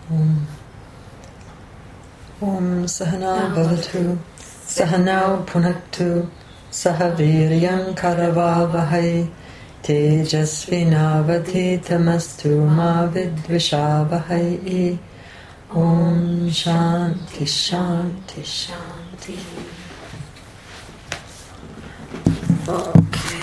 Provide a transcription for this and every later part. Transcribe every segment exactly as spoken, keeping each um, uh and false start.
Om. Om Sahana Bhavatu Sahanau Punaktu Sahaviryam Karavavahai Tejasvinavadhitamastu ma vidvishavahai. Om Shanti Shanti Shanti. Okay.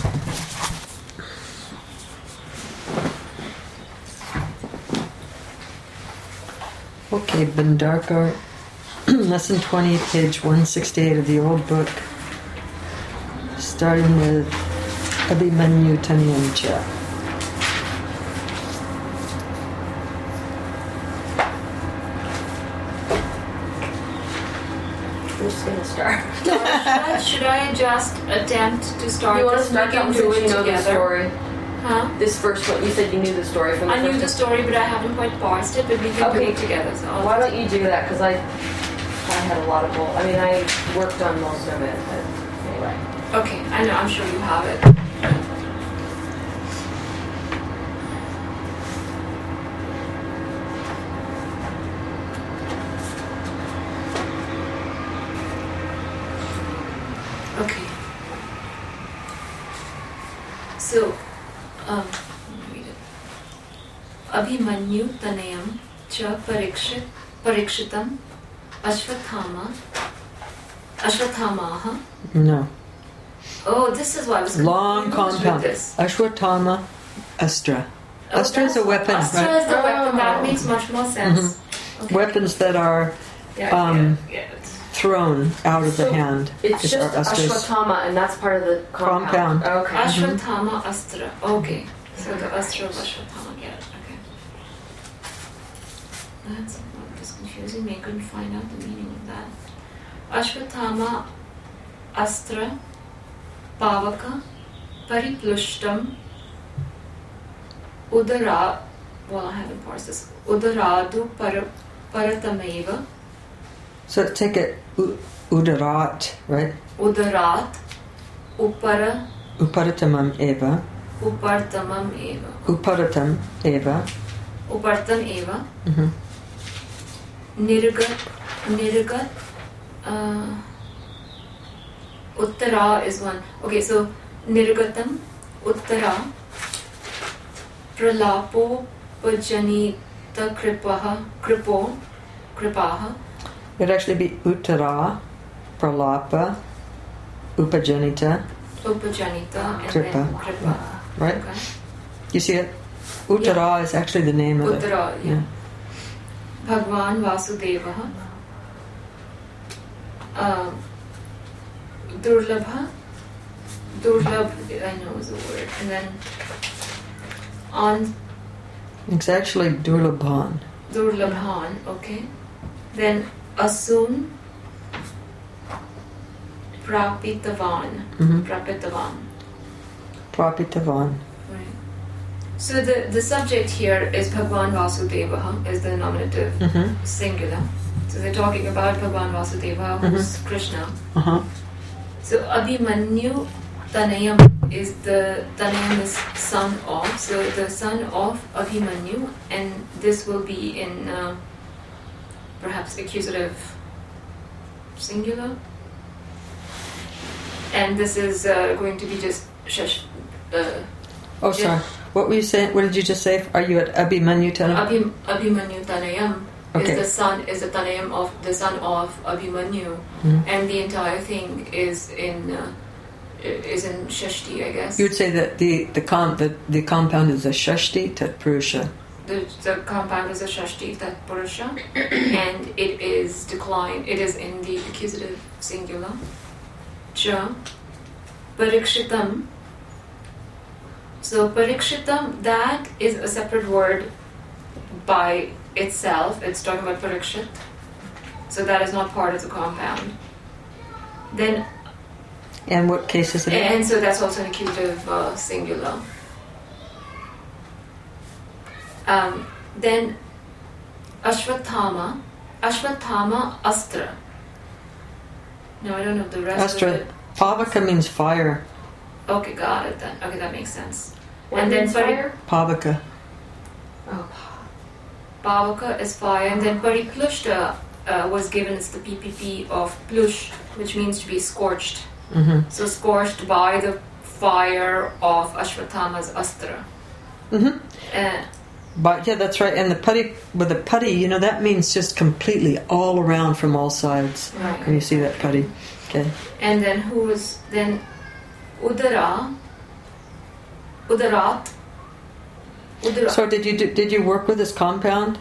Okay, Bhandarkar, lesson twenty, page one sixty-eight of the old book, starting with Abhimanyu Taniyamcha. Who's going to start? should, I, should I just attempt to start? You want to start and do it you know together? The story? Huh? This first one, you said you knew the story from the I first knew the story, but I haven't quite parsed it, but we can Okay. do it together. So I'll Why don't you do that? Because I, I had a lot of bull. I mean, I worked on most of it, but anyway. Okay, I know, I'm sure you have it. Okay. So, um, let me read it. Abhimanyu Tanayam Cha Parikshit Parikshitam Ashwathama Ashwathamaha. No. Oh, this is why I was Long confused with compound. this. Ashwatthama, Astra. Oh, Astra is a that's- weapon. Astra Right? is the weapon. That Oh. makes much more sense. Okay. Weapons that are Yeah, um, yeah, yeah. It's- thrown out of So the hand. It's Is just our Astra's- Ashwatthama, and that's part of the compound. Compound. Okay. Ashwathama Astra. Okay. So the Astra of Ashwathama. Get it. Okay. That's what was confusing me. I couldn't find out the meaning of that. Ashwathama Astra Pavaka Pariplushtam Udara. Well, I haven't parsed this. Udaradu para, Paratameva So take it u- udarat, right? Udarat Upara Uparatamam eva. Upartamam Eva. Uparatam eva. Upartam Eva. Mm-hmm. Nirgat, Nirgat, uh, Uttara is one. Okay, so Nirgatam, Uttara, Pralapo, Pajanita, Kripaha, Kripo, Kripaha. It'd actually be uttara, pralapa, upajanita, Upajanita, and Kripa. then Kripa. right? Okay. You see it? Uttara is actually the name of it. Uttara, yeah. Bhagwan Vasudevaha. Um, Durlabha. Durlabh, I know is a word. And then on It's actually Durlabhan. Durlabhan, okay. Then Asun Prapitavan. Mm-hmm. Prapitavan. Prapitavan. Right. So the, the subject here is Bhagwan Vasudevaha, is the nominative Mm-hmm. singular. So they're talking about Bhagwan Vasudeva, who's Krishna. Uh-huh. So Abhimanyu Tanayam is the Tanayam is son of, so the son of Abhimanyu, and this will be in uh, perhaps accusative singular, and this is uh, going to be just shash. Uh, Oh, sorry. What were you saying? What did you just say? Are you at Abhimanyu Tanam? Abhim, Abhimanyu Tanayam Okay. is the son is the Tanayam of the son of Abhimanyu, Mhm. and the entire thing is in uh, is in Shashti, I guess. You would say that the the com the, the compound is a Shashti Tatpurusha. The, the compound is a Shashti Tat Purusha, and it is declined. It is in the accusative singular. Cha Parikshitam. So Parikshitam, that is a separate word by itself. It's talking about Parikshit. So that is not part of the compound. Then, And what case is it in? and so that's also an accusative uh, singular. Um, then Ashwathama, Ashwathama Astra. No, I don't know the rest Astra. of it. Pavaka means fire. Okay, got it then. Okay, that makes sense. What and then means Pari- fire? Pavaka. Oh, Pavaka is fire, and then Pariplushta uh, was given as the P P P of Plush, which means to be scorched. Mm-hmm. So scorched by the fire of Ashwatthama's Astra. Mm-hmm. Uh, But yeah, that's right. And the putty, with the putty, you know, that means just completely all around from all sides. Right. When you see that putty. Okay. and then who was then Udara, Udarat. Udara. So did you do, did you work with this compound?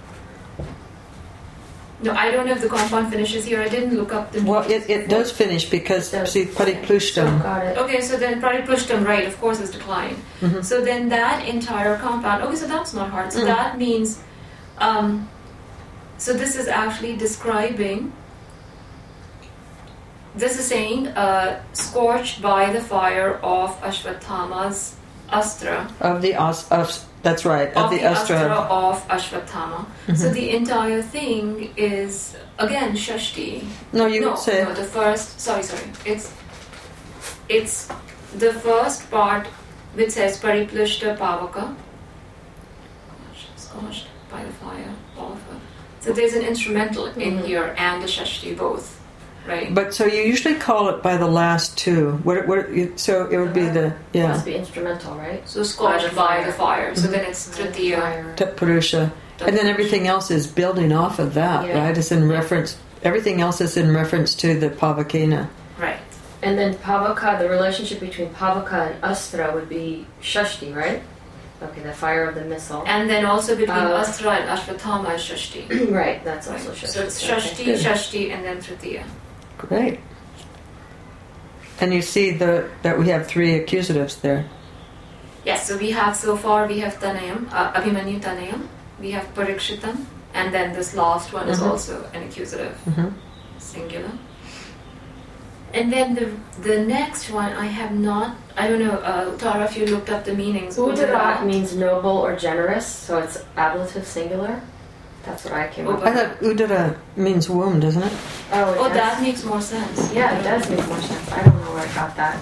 No, I don't know if the compound finishes here. I didn't look up the. Well, it, it does finish because It does. see putty plushtam. Got it. Okay, so then Pariplushtam, right, of course, is declined. Mhm. So then that entire compound, okay, so that's not hard. So Mm. that means, um, so this is actually describing, this is saying, uh, scorched by the fire of Ashwatthama's Astra. Of the As, of that's right of, Of the, the Astra. Astra of Ashwatthama. So Mhm. the entire thing is, again, Shashti. No, you no, would say no, the first, sorry, sorry. It's, it's the first part which says Pariplushta Pavaka. Scorched by the fire of. So there's an instrumental in Mhm. here and a Shashti both, right? But so you usually call it by the last two. What? What? You, so it would be the yeah Must be instrumental, right? so scorched by the fire. So Mhm. then it's Tritiya. Fire. Tat Purusha, and then everything else is building off of that, Yeah. right? It's in reference. Everything else is in reference to the Pavakena. Right. And then Pavaka, the relationship between Pavaka and Astra would be Shashti, right? Okay, the fire of the missile. And then also between Uh, Astra and Ashwatthama is Shashti. right, that's Right. also Shashti. So it's Okay. Shashti, Good. Shashti, and then Tritiya. Great. And you see the that we have three accusatives there. Yes, so we have so far we have Tanayam, uh, Abhimanyu Tanayam, we have Parikshitam, and then this last one is Mhm. also an accusative, Mm-hmm. singular. And then the the next one I have not, I don't know, uh, Tara, if you looked up the meanings. Udarat means noble or generous, so it's ablative singular. That's what I came up I with. thought Udara means womb, doesn't it? Oh, it Oh, does. that makes more sense. Yeah, it does make more sense. I don't know where I got that.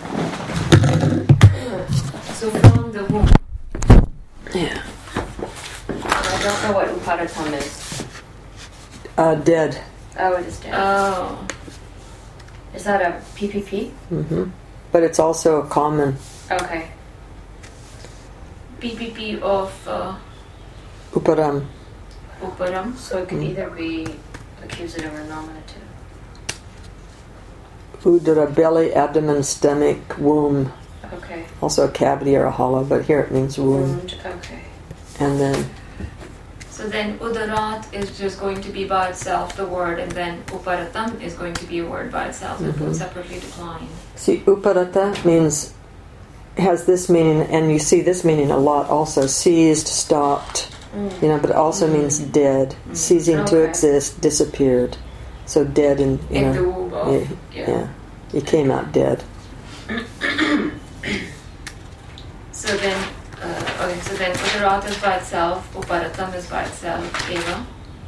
So from the womb. Yeah. I don't know what upadatam is. Uh, dead. Oh, it is dead. Oh. Is that a P P P? Mm-hmm. But it's also a common Okay. P P P of uh, uparam. Uparam. So it could Mm. either be accusative or nominative. Udara, belly, abdomen, stomach, womb. Okay. Also a cavity or a hollow, but here it means womb. Wound. Okay. And then So then Udarat is just going to be by itself, the word, and then Uparatam is going to be a word by itself, and Mhm. both separately declined. see, uparata means has this meaning, and you see this meaning a lot also. Seized, stopped, Mm. you know, but it also Mm. means dead, Mm. ceasing to Okay. exist, disappeared. So dead, and you In know, the womb of, yeah, yeah. yeah, he came out dead. So then, uh, okay, so then Udarat is by itself, Uparatam is by itself, Eva.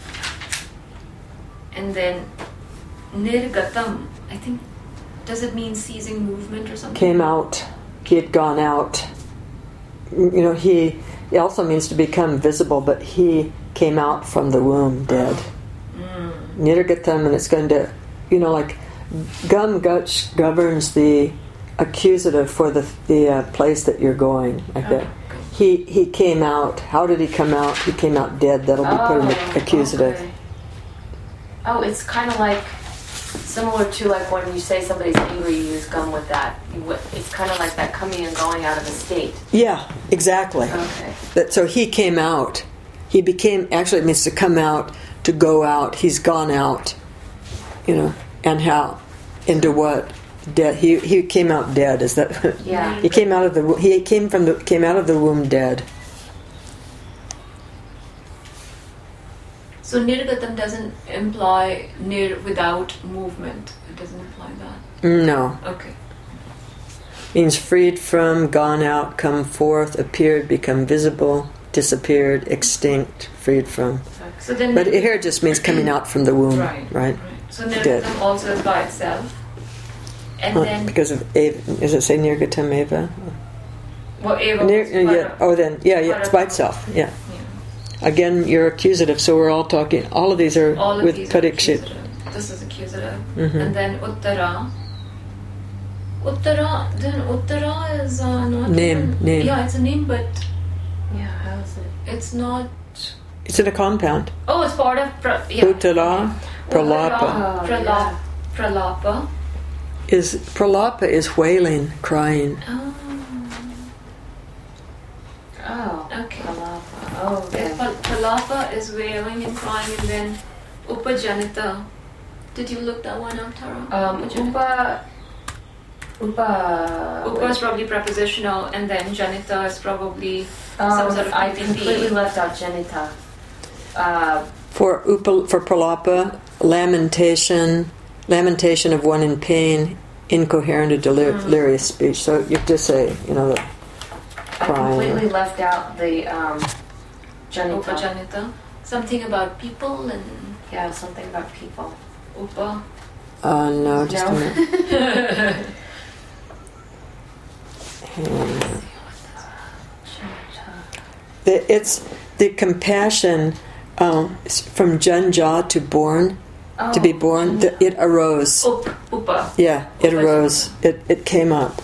And then Nirgatam, I think, does it mean seizing movement or something? Came out. He had gone out. You know, he. It also means to become visible, but he came out from the womb dead. Mm. Nirgatam, and it's going to, you know, like gum guch governs the accusative for the the uh, place that you're going, like that. He he came out. How did he come out? He came out dead. That'll be put in the accusative. Okay. Oh, it's kind of like similar to like when you say somebody's angry, you use gum with that. You would- It's kind of like that coming and going out of a state. Yeah, exactly. Okay. That so he came out. He became actually it means to come out, to go out. He's gone out. You know, and how into what? Dead. He he came out dead. Is that? Yeah. He came out of the. He came from the. Came out of the womb dead. So Nirgatam doesn't imply nir without movement. It doesn't imply that. No, Okay. means freed from, gone out, come forth, appeared, become visible, disappeared, extinct, freed from. So then, But here it just means coming out from the womb, right, right? So Dead. Nirgatam also is by itself, and Uh, then because of Eva, does it say Nirgatam Eva? well, Eva Nir, was uh, yeah. para- Oh, then yeah, yeah, it's by para- itself. Yeah. Yeah. Again, you're accusative, so we're all talking. All of these are All of with these are Parikshit. accusative. This is accusative. Mhm. And then Uttara. Uttara, then Uttara is uh, not Name, even- name. Yeah, it's a name, but Yeah, how is it? it's not. It's in a compound. Oh, it's part of. Pra, yeah. Uttara, Pralapa. Oh, Pralapa. yeah. Pralapa. Is Pralapa is wailing, crying. Oh. Oh, Okay. Palapa. Oh, okay. Yes, Pal- Pralapa is wailing and crying, and then Upajanita. Did you look that one up, Tara? Um, Upa. Upa. Upa is probably prepositional, and then Janita is probably Um, some sort of I P P P. completely left out Janita. Uh, For Upa, for Pralapa, lamentation, lamentation of one in pain, incoherent or delir- Mm. delirious speech. So you just say, you know, the I crying. completely left out the um, Janita. Upajanita. Something about people and Yeah, something about people. Upa. Uh, no, just No. a minute. Hang on a minute. The, it's the compassion um, s- from Janja to born, Oh, to be born. The, it arose. Up, Upa. Yeah, it Upa- arose. It it came up.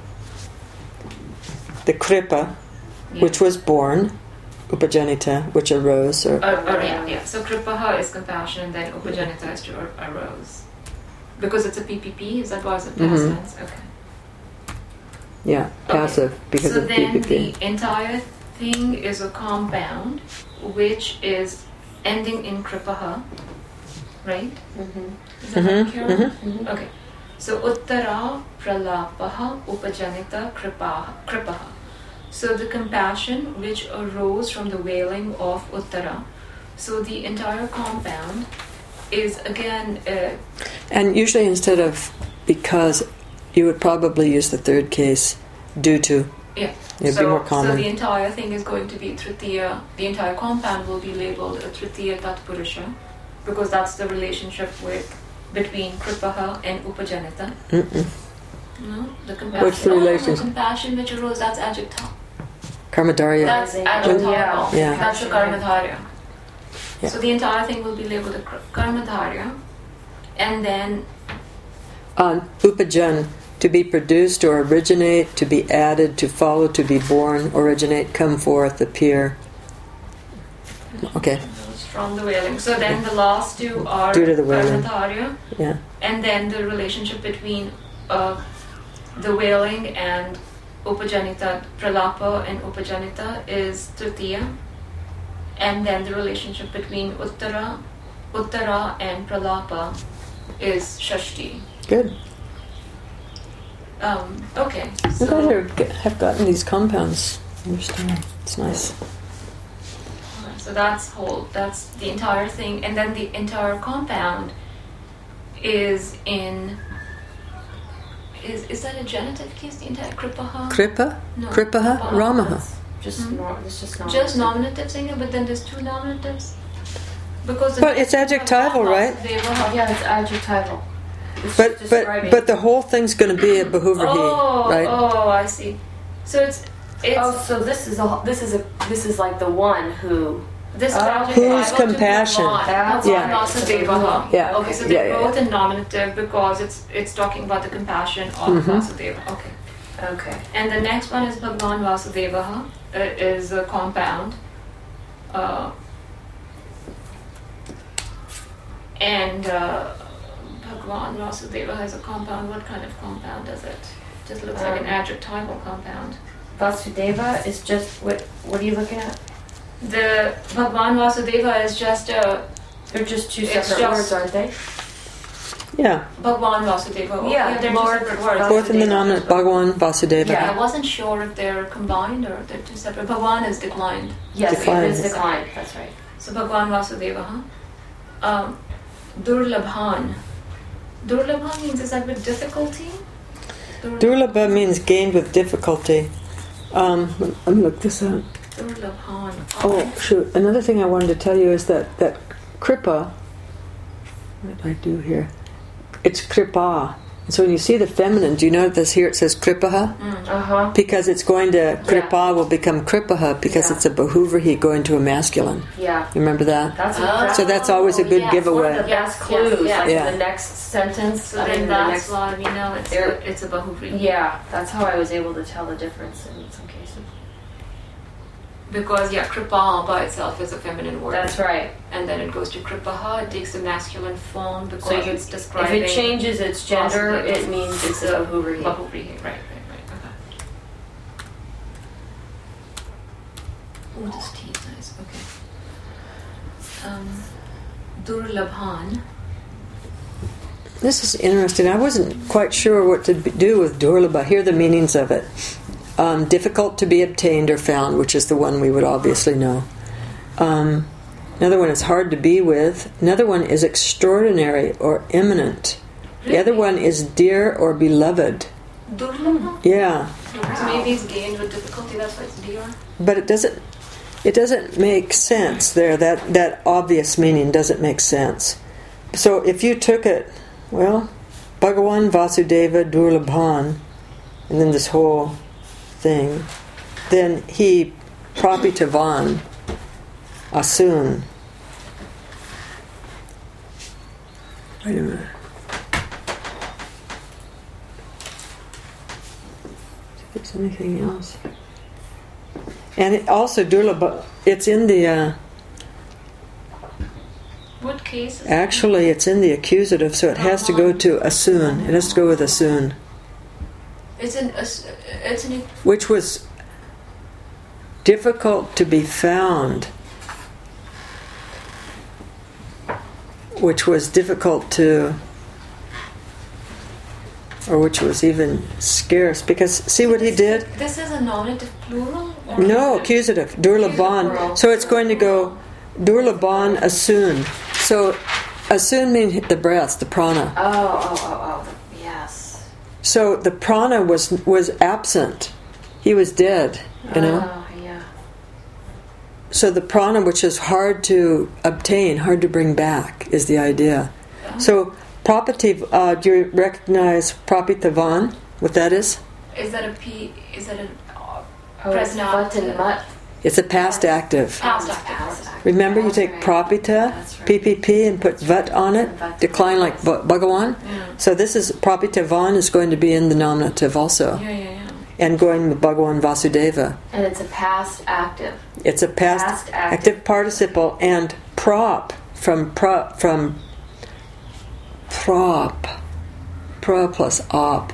The kripa, which was born, upajanita, which arose, or Uh, uh, yeah, yeah. So Kripaha is compassion, and then Upajanita is to ar- arose. Because it's a P P P, is that why it's a past Mhm. tense? Okay. yeah, passive because so of then P P P. the entire thing is a compound which is ending in Kripaha, right? Mm-hmm. Is that Mhm, right, Karen? mhm. Mm-hmm. Okay. So Uttara Pralapaha Upajanita Kripaha. Kripaha. So the compassion which arose from the wailing of Uttara. So the entire compound is again uh, And usually instead of because, you would probably use the third case, due to. yeah. It'd so, be more so common. the entire thing is going to be Tritiya. The entire compound will be labeled a Tritiya Tatpurusha because that's the relationship with between Kripaha and Upajanita. Mm-mm. No, the compassion. What's the Oh, relationship? compassion which arose. That's adjective. Karmadharya. That's Yeah. adjectival. Yeah. That's the Karmadharya. Yeah. So the entire thing will be labeled a kar- Karmadharya, and then On upajan, to be produced or originate, to be added, to follow, to be born, originate, come forth, appear. Okay, from the wailing. So then the last two are Due to the wailing. Karmadharya, yeah. and then the relationship between uh, the wailing and Upajanita, Pralapa and Upajanita is Tritiya, and then the relationship between Uttara, Uttara and Pralapa is Shashti. Good. Um, okay. I'm So, glad you get- have gotten these compounds. Understand? It's nice. so that's whole. That's the entire thing, and then the entire compound is in. Is is that a genitive case? The entire Kripaha? Kripa, No. Kripaha, Ramaha. Just Hmm? nor- it's just not. Just nominative singer, but then there's two nominatives. Because the But it's adjectival, right? Vasudevaha. Yeah, it's adjectival. It's But but describing- but the whole thing's going to be a Bahuvrahi, Oh, right? oh, I see. So it's it's Oh, so this is a this is a this is like the one who. this is Oh. adjectival Whose to compassion? Bhagwan. That's Yeah. Bhagwan Vasudevaha. Yeah. Okay, so Yeah, they're yeah, both in nominative because it's it's talking about the compassion of Mhm. Vasudeva. Okay. Okay. And the next one is Bhagwan Vasudevaha. It is a compound. Uh, and uh, Bhagwan Vasudeva has a compound. What kind of compound is it? Just looks like an Um, adjectival compound. Vasudeva is just what? What are you looking at? The Bhagwan Vasudeva is just a They're just two It's separate just- words, aren't they? Yeah. Bhagwan Vasudeva. Oh, Yeah, they're Lord two separate words. Fourth in the Vasudeva. nominate, Bhagwan, Vasudeva. Yeah, I wasn't sure if they're combined or if they're two separate. Bhagwan is declined. Yes, Declined. it is declined. That's right. So Bhagwan Vasudeva, huh? Um, Durlabhan. Durlabhan means is that with difficulty? Dur- Durlabha means gained with difficulty. Um, let me look this up. Durlabhan. Oh, shoot. Another thing I wanted to tell you is that, that Kripa, what did I do here? It's Kripa. So when you see the feminine, do you notice this here? It says kripaha? Mm. Uh-huh. Because it's going to, kripa Yeah. will become kripaha because Yeah. it's a bahuvrihi going to a masculine. Yeah. You remember that? That's Oh. So that's always a good yes, giveaway. one of the best Yes, clues. yes, Like yeah. the next sentence. So I then mean, the that's next, why we know it's There- a, it's a bahuvri. yeah, that's how I was able to tell the difference in some cases. Because yeah, kripa by itself is a feminine word. That's right. And then it goes to kripaha, it takes a masculine form because So you, it's if describing. it changes its gender, possibly it means it's a bahuvri. bahuvri. Right, right, right. Okay. Oh, this tea is nice. Okay. Um, Durlabhan. This is interesting. I wasn't quite sure what to b- do with durlabha. Here are the meanings of it. Um, difficult to be obtained or found, which is the one we would obviously know. Um, another one is hard to be with. Another one is extraordinary or eminent. The other one is dear or beloved. Durlabha? Yeah, So maybe it's gained with difficulty, that's why it's dear. but it doesn't. It doesn't make sense there. That that obvious meaning doesn't make sense. So if you took it, well, Bhagawan Vasudeva Durlabhan, and then this whole thing, then he Prapitavan Asun. Wait a minute. If there's anything else. And it also Durlabha, it's in the, uh, What case is actually it's in the accusative, so it has to go to Asun. It has to go with Asun. It's an it's an Which was difficult to be found, which was difficult to, or which was even scarce, because see what he did? This is a nominative plural? Or No, accusative, Durlabhan. So it's going to go Durlabhan Asun. So Asun means the breath, the prana. Oh, oh, oh, oh. Yes. So the prana was was absent. He was dead, you know. Oh, yeah. So the prana, which is hard to obtain, hard to bring back, is the idea. So Prapativ, uh, do you recognize Prapitavan? What that is? Is that a P? Is that a uh, Oh, it's present butt and active? mutt. It's a past active. Past Past active. active. Remember, you That's take right. Prapita, That's right. P P P, and put Vat on it, Vat. decline like Bh- Bhagawan. Yeah. So this is Prapitavan is going to be in the nominative also, Yeah, yeah, yeah. and going with Bhagawan Vasudeva. And it's a past active. It's a past, Past active. active. participle, and prop from pro, from prop, pro plus op.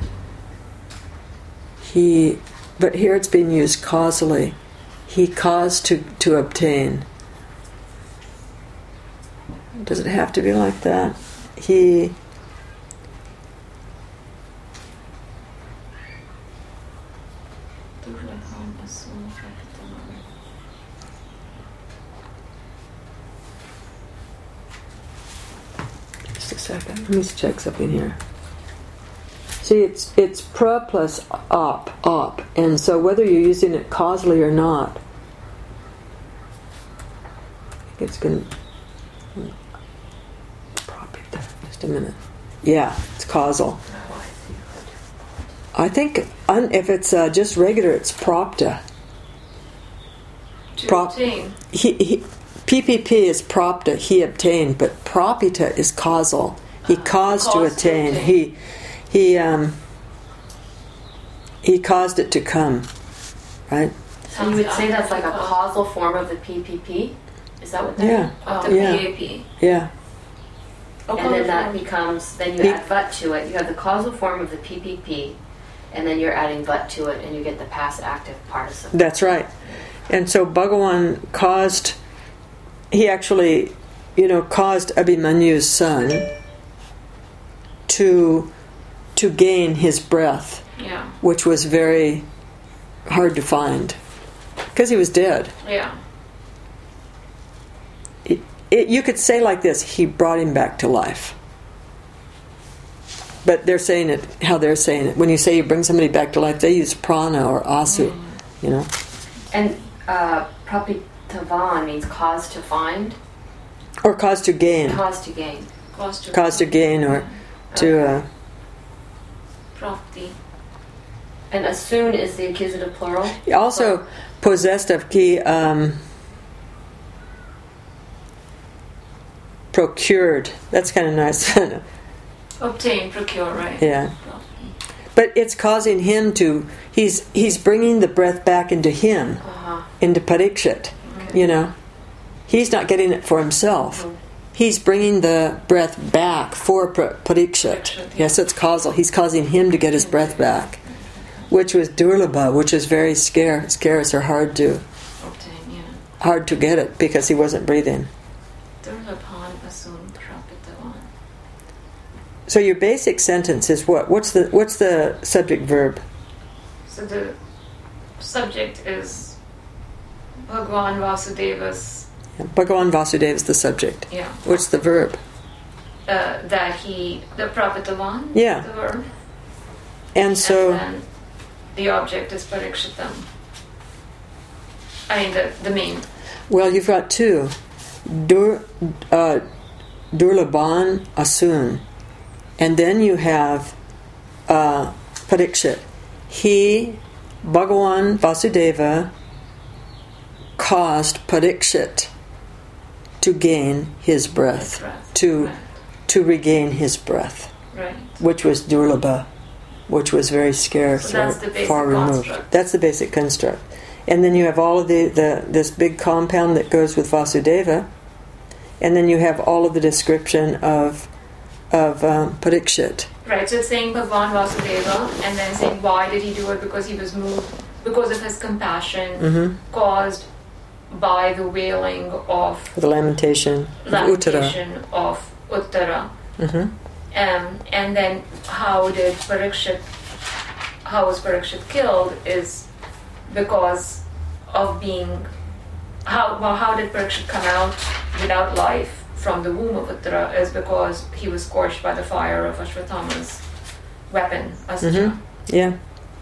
He, but here it's being used causally. He caused to, to obtain. Does it have to be like that? He Just a second. Let me just check something here. See, it's it's pra plus op, op, and so whether you're using it causally or not, I think it's going to. Just a minute. Yeah, it's causal. I think un, if it's uh, just regular, it's propta. To Prop- obtain. He, he, P P P is propta, he obtained, but propita is causal. He caused to caused to attain. attain. He he um he caused it to come, right? So you would say that's like a causal form of the P P P? Is that what that Yeah. is? Of Oh. the Yeah. P A P. Yeah, And then that becomes, then you P- add but to it. You have the causal form of the P P P, and then you're adding but to it, and you get the past active participle. that's right. And so Bhagawan caused. He actually, you know, caused Abhimanyu's son to to gain his breath, Yeah. which was very hard to find because he was dead. Yeah. It, it, you could say like this: he brought him back to life. But they're saying it how they're saying it. When you say you bring somebody back to life, they use prana or asu, Mm. you know. And uh, prapitavan means cause to find, Or cause to gain, cause to gain. Cause to cause to gain, or to uh, prapti. And asun is the accusative plural. Also possessed of ki um, procured. That's kind of nice. Obtain, procure, right? Yeah. Prapti. But it's causing him to. He's he's bringing the breath back into him, Uh-huh. into Parikshit. Okay. You know, he's not getting it for himself. Mhm. He's bringing the breath back for Pa- Parikshit. Parikshit, yeah. Yes, it's causal. He's causing him to get his breath back, which was durlabha, which is very scarce, scarce or hard to Obtain, yeah. hard to get it because he wasn't breathing. Durlabhan asun prapitavan. So your basic sentence is what? What's the what's the subject verb? So the subject is Bhagwan Vasudeva's, Yeah, Bhagavan Vasudeva is the subject. yeah, What's the verb? uh, that he, the prapitavan, Yeah. the verb, And so and then the object is parikshitam. I mean the the main. well, you've got two. Dur, uh, Durlabhan Asun. And then you have uh, Parikshit. He, Bhagavan Vasudeva, caused Parikshit to gain his breath, breath. to Right. to regain his breath, Right. which was Durlabha, which was very scarce So that's or the basic far removed. construct. That's the basic construct. And then you have all of the, the this big compound that goes with Vasudeva, and then you have all of the description of of um, Parikshit. Right, so it's saying Bhagwan Vasudeva and then saying why did he do it? Because he was moved, because of his compassion Mm-hmm. caused by the wailing of The lamentation of Uttara. lamentation of Uttara. Mm-hmm. Um, and then how did Parikshit, how was Parikshit killed is because of being, how, well, how did Parikshit come out without life from the womb of Uttara is because he was scorched by the fire of Ashwatthama's weapon, Astra. Mhm. Yeah.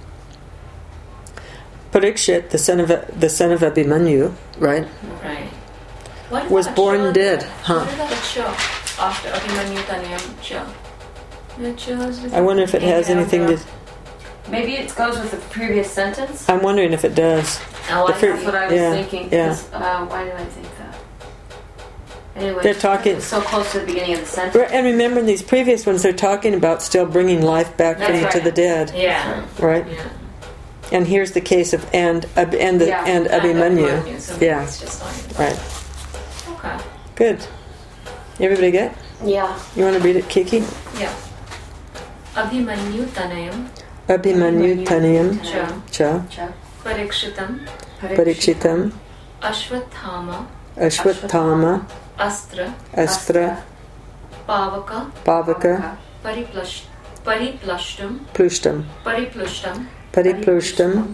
Parikshit, the son of the son of Abhimanyu, right? Right. What is Was that born Cha dead, there? huh? What is that Cha after Abhimanyu Taniyam Cha? The Cha is just I wonder if it has hanging out anything there. to. Maybe it goes with the previous sentence. I'm wondering if it does. Oh, The I, fir- that's what I was yeah, thinking. yeah. 'cause, Uh, why did I think that? Anyway, They're talking- it's so close to the beginning of the sentence. Right, and remember, in these previous ones, they're talking about still bringing life back That's from right. to the dead, Yeah. right? Yeah. And here's the case of and Ab- and the Yeah, and Abhimanyu, so Yeah. it's just like, right? okay. Good. Everybody get? Yeah. You want to read it, Kiki? Yeah. Abhimanyu Tanayam Abhimanyu Taniyam Cha Cha Cha. Parikshitam Parikshitam Ashwathama Ashwathama Astra Astra Pavaka Pavaka Pariplush Pariplushtam Plushtam Pariplushtam Pariplushtam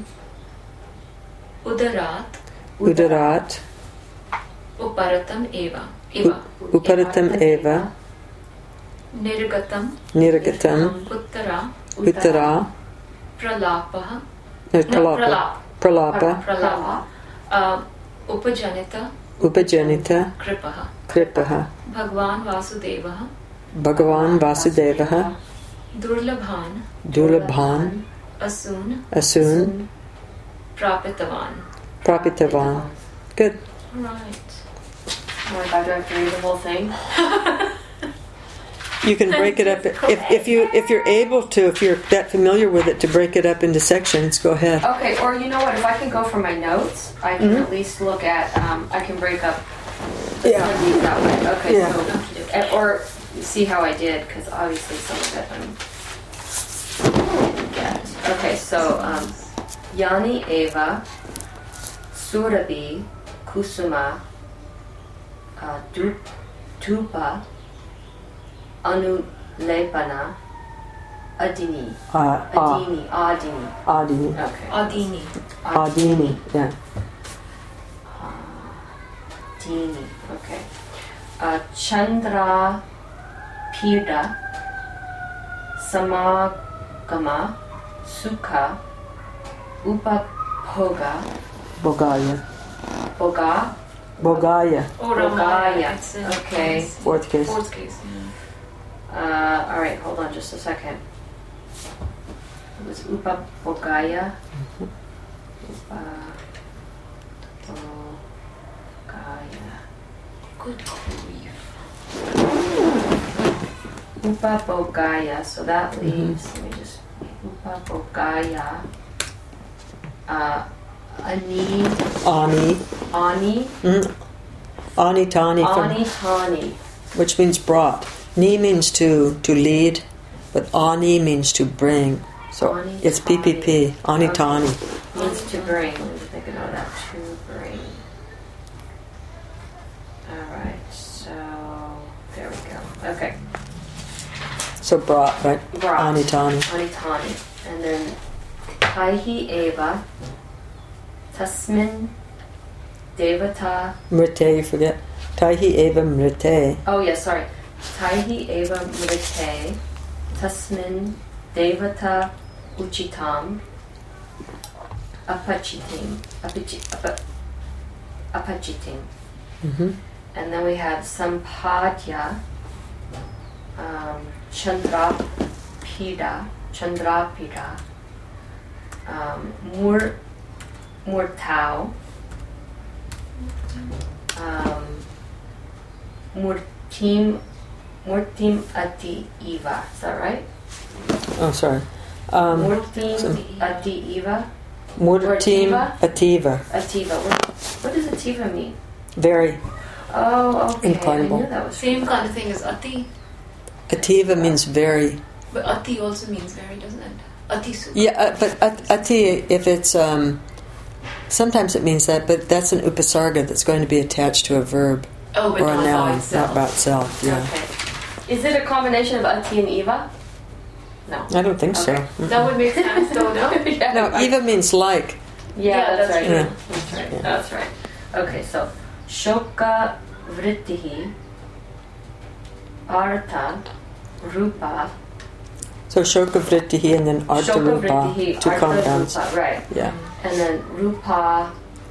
Udarat Udarat Uparatam Eva Eva Uparatam Eva Nirgatam Nirgatam Uttara Uttara Pralapaha no, No, Pralapa Pralapa Pralapa Pralapa uh, Upajanita Upajanita Kripaha Kripaha Bhagwan Vasudevaha Bhagavan Vasudevaha Durlabhan Dulabhan Asun Asun Prapitavan. Prapitavan. Good. Right. Oh my God, do I have to read the whole thing? You can break it up if, if you if you're able to, if you're that familiar with it, to break it up into sections. Go ahead. Okay, or you know what? If I can go for my notes, I can at least look at. Um, I can break up the Yeah. studies that way. Okay, Yeah. so and- or see how I did because obviously some of it I'm didn't get. Okay, so um, Yani Eva Surabhi Kusuma uh, Du- Tupa Anulepana Adini Uh, uh, Adini Adini. Adini. Okay. Adini. Adini. Yeah. Adini. Okay. Uh, Chandra Pida Samagama Sukha Upabhoga Bogaya. Boga Bogaya. Oh, Ramaya. Bogaya. It's in Okay. Fourth case. Fourth case. Yeah. Uh, all right, hold on just a second. was upabogaya. Upabogaya. Good grief. Upabogaya. So that leaves. Mm-hmm. Let me just. Upabogaya. Uh, ani. Ani. Ani. Mm. Ani tani. Ani hani. Which means brought. Ni means to to lead, but ani means to bring. So Ani it's P P P. Ani tani. Means to bring. Let me think about that. To bring. Alright, so there we go. Okay. So brought, right? Brought. Ani tani. Ani tani. And then Taihi eva Tasmin Devata. Mrite, you forget. Taihi eva mrite. Oh yeah, sorry. Taihi eva mrite Tasmin Devata Uchitam Apachitim Apachi, apa, Apachitim. Mm-hmm. And then we have Sampadya um, Chandrapida Chandrapida um, Mur Murtau um, Murtim Murtim Ati Eva. Is that right? Oh, sorry. Um, Murtim Ati Eva. Murtim Ativa. Ativa. What, what does Ativa mean? Very. Oh, okay. Inclinable. I knew that was Same kind of thing as ati. Ativa means very. But ati also means very, doesn't it? Ati sukha. Yeah, uh, but at, ati, if it's um, sometimes it means that, but that's an upasarga that's going to be attached to a verb Oh, but or a not noun, by itself. not by itself. Yeah, Okay. Is it a combination of Ati and Eva? No. I don't think so. Okay. Mm. That would make sense, though, no? yeah, No, Eva means like. Yeah, Yeah, that's, that's right. true. That's right. Yeah. That's right. Okay, so Shoka Vrittihi Artha Rupa So shoka vrittihi and then artha Shoka rupa, Vrittihi two Artha compounds. Rupa, right. Yeah. And then Rupa.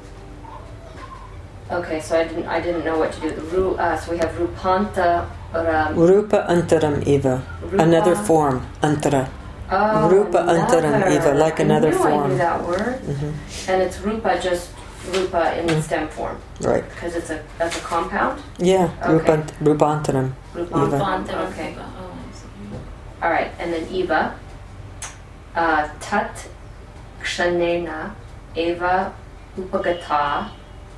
Okay, so I didn't I didn't know what to do. Ru, uh, so we have Rupanta Ram. Rupa antaram eva. Rupa. Another form. Antara. Oh, Rupa antaram another. eva, like another I knew I form. knew that word. Hmm. And it's Rupa, just Rupa in Mm. stem form. Right. Because it's a that's a compound. Yeah. Okay. Rupant, rupantaram. Rupa. Eva. Vantara Okay. Eva. Oh, I see. All right, and then Eva. Uh, tat kshanena eva upagata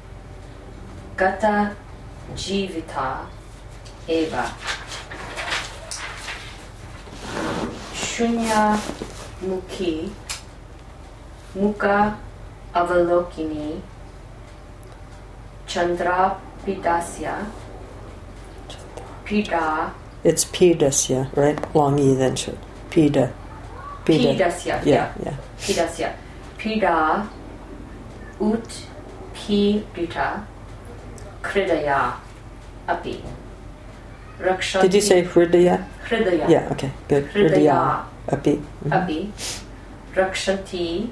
gata jivita eva shunya mukhi mukha avalokini chandra pidasya pida It's pidasya, right? Long e then should. Pida. pidasya. Yeah, yeah. Pidasya. Pida ut pidita kridaya api. Rakshanti. Did you say hridaya? Hridaya. Yeah, okay, good. Hridaya Api. Mhm. api. Rakshanti.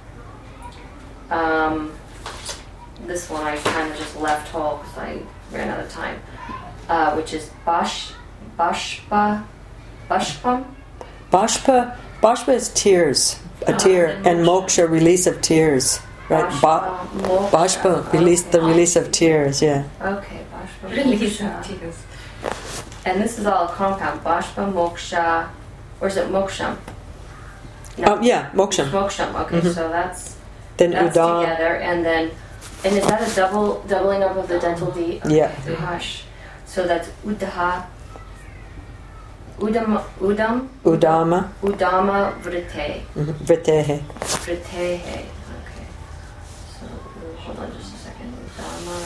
Um, this one I kind of just left whole because I ran out of time. Uh, which is bash, bashpa, bashpam. Bashpa, Bashpa is tears, a Ah, tear, and and moksha. moksha, release of tears, right? Ba- moksha. Bashpa, release the Okay. release of tears, yeah. Okay, bashpa. Release moksha. of tears. And this is all a compound. Bashpa, moksha, or is it moksham? Oh, yeah, moksham. Moksham. Okay, Mhm. so that's Then that's udam, together, and then and is that a double doubling up of the dental D? Okay, Yeah. Gosh. So that's udaha, udam, udam, udama, udama vrite, mhm, vritehe. vritehe. Okay. So hold on just a second. Udama.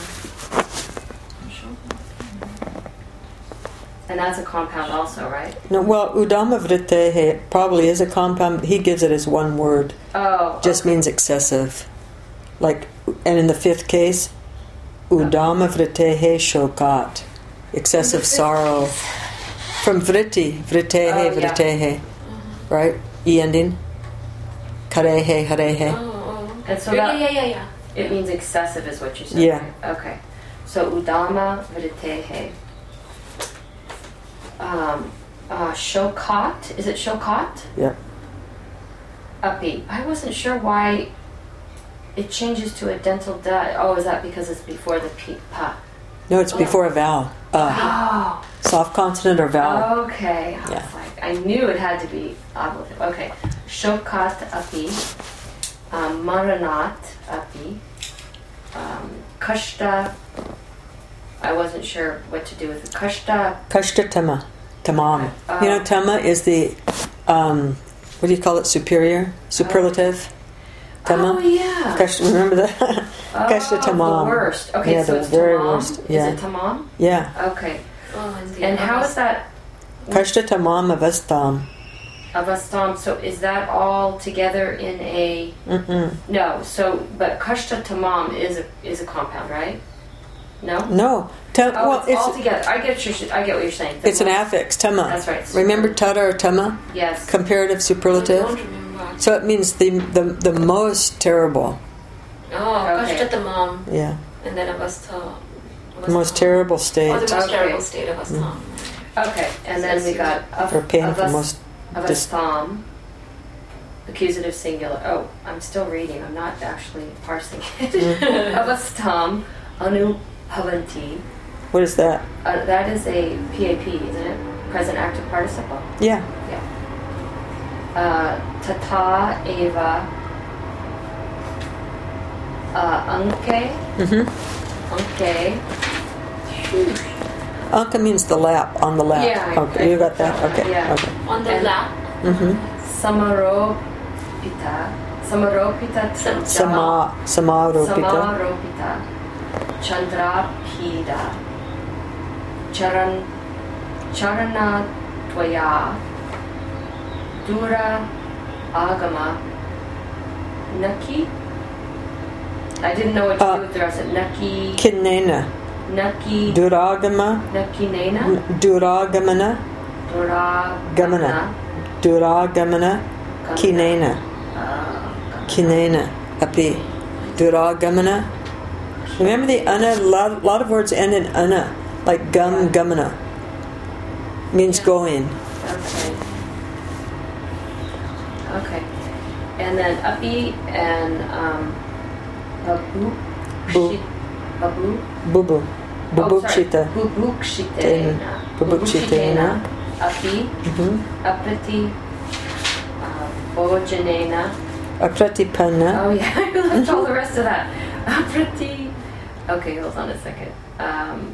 And that's a compound also, right? No, well, udama vritehe probably is a compound, but he gives it as one word. Oh. Just okay. means excessive. Like, and in the fifth case, udama vritehe shokat. Excessive sorrow. From vritti, vritehe, Oh, yeah. vritehe. Right? E ending. Karehe, harehe. Oh, oh. And so yeah, that yeah, yeah, yeah. it means excessive is what you said. Yeah. right? Okay. So udama vritehe. Um, uh, shokat. Is it shokat? Yeah. Api. I wasn't sure why it changes to a dental da. Oh, is that because it's before the pi? Pa? No, it's before a vowel. Uh, Oh. soft consonant or vowel. Okay. I Yeah. was like, I knew it had to be ablative. Okay. Shokat api. Um, Maranat api. Um, kashta. I wasn't sure what to do with it. Kashta. Kashta tama. Tamam. Uh, You know, tama is the, um, what do you call it, superior? Superlative? Tama? Oh, yeah. Kashta, remember that? Oh, Kashta tamam. the worst. Okay, Yeah, so the it's very tamam. worst. Yeah. Is it tamam? Yeah. Okay. Oh, and the And how other- is that Kashta tamam avastam. avastam? So is that all together in a Mm-mm. no? So but kashta tamam is a is a compound, right? No. No. Ta- Oh, well, it's, it's, all together. I get your. I get what you're saying. it's an Tamam. affix, tama. That's right. Remember tata or tama? Yes. Comparative I superlative? don't remember. So it means the, the, the most terrible. Oh, Okay. Kashta Tamam. Yeah. And then Avastha. The most terrible state. Oh, the most Okay. terrible state of Avastha. Okay, and then we got av- Or painful, avas- most dis- avastam, accusative singular. Oh, I'm still reading. I'm not actually parsing it. Mm-hmm. Avastam anubhavanti. What is that? Uh, that is a P A P, isn't it? Present active participle. Yeah. Uh, tata eva uh, anke Mm-hmm. anke. Anka means the lap, on the lap. Yeah, I- Okay, you got that? Okay. Yeah. Okay. On the And- lap. Mm-hmm. Samaropita. Samaropita chandra. Sama, samaropita. Samaropita. Chandrapida. Charan. Charana Dvaya. Dura Agama. Naki. I didn't know what to Uh, do with the rest of it. Naki. Kinena. Naki. Duragama. Naki Nena. Duragamana. Dura. Gamana. Duragamana. Kinena. Uh, Kinena. Api. Duragamana. Remember the ana? A lot, lot of words end in ana. Like gum, gamana. Means Yeah. going. Okay. Okay. And then Api and um, Babu. Bu. Shi- Babu. Bubu. Bubukshita. Bubukshitena. Bubukshitena. Api. Mm-hmm. Aprati. Uh, Bojanena. Apratipana. Oh yeah, I left all the rest of that. Aprati. Okay, hold on a second. Um,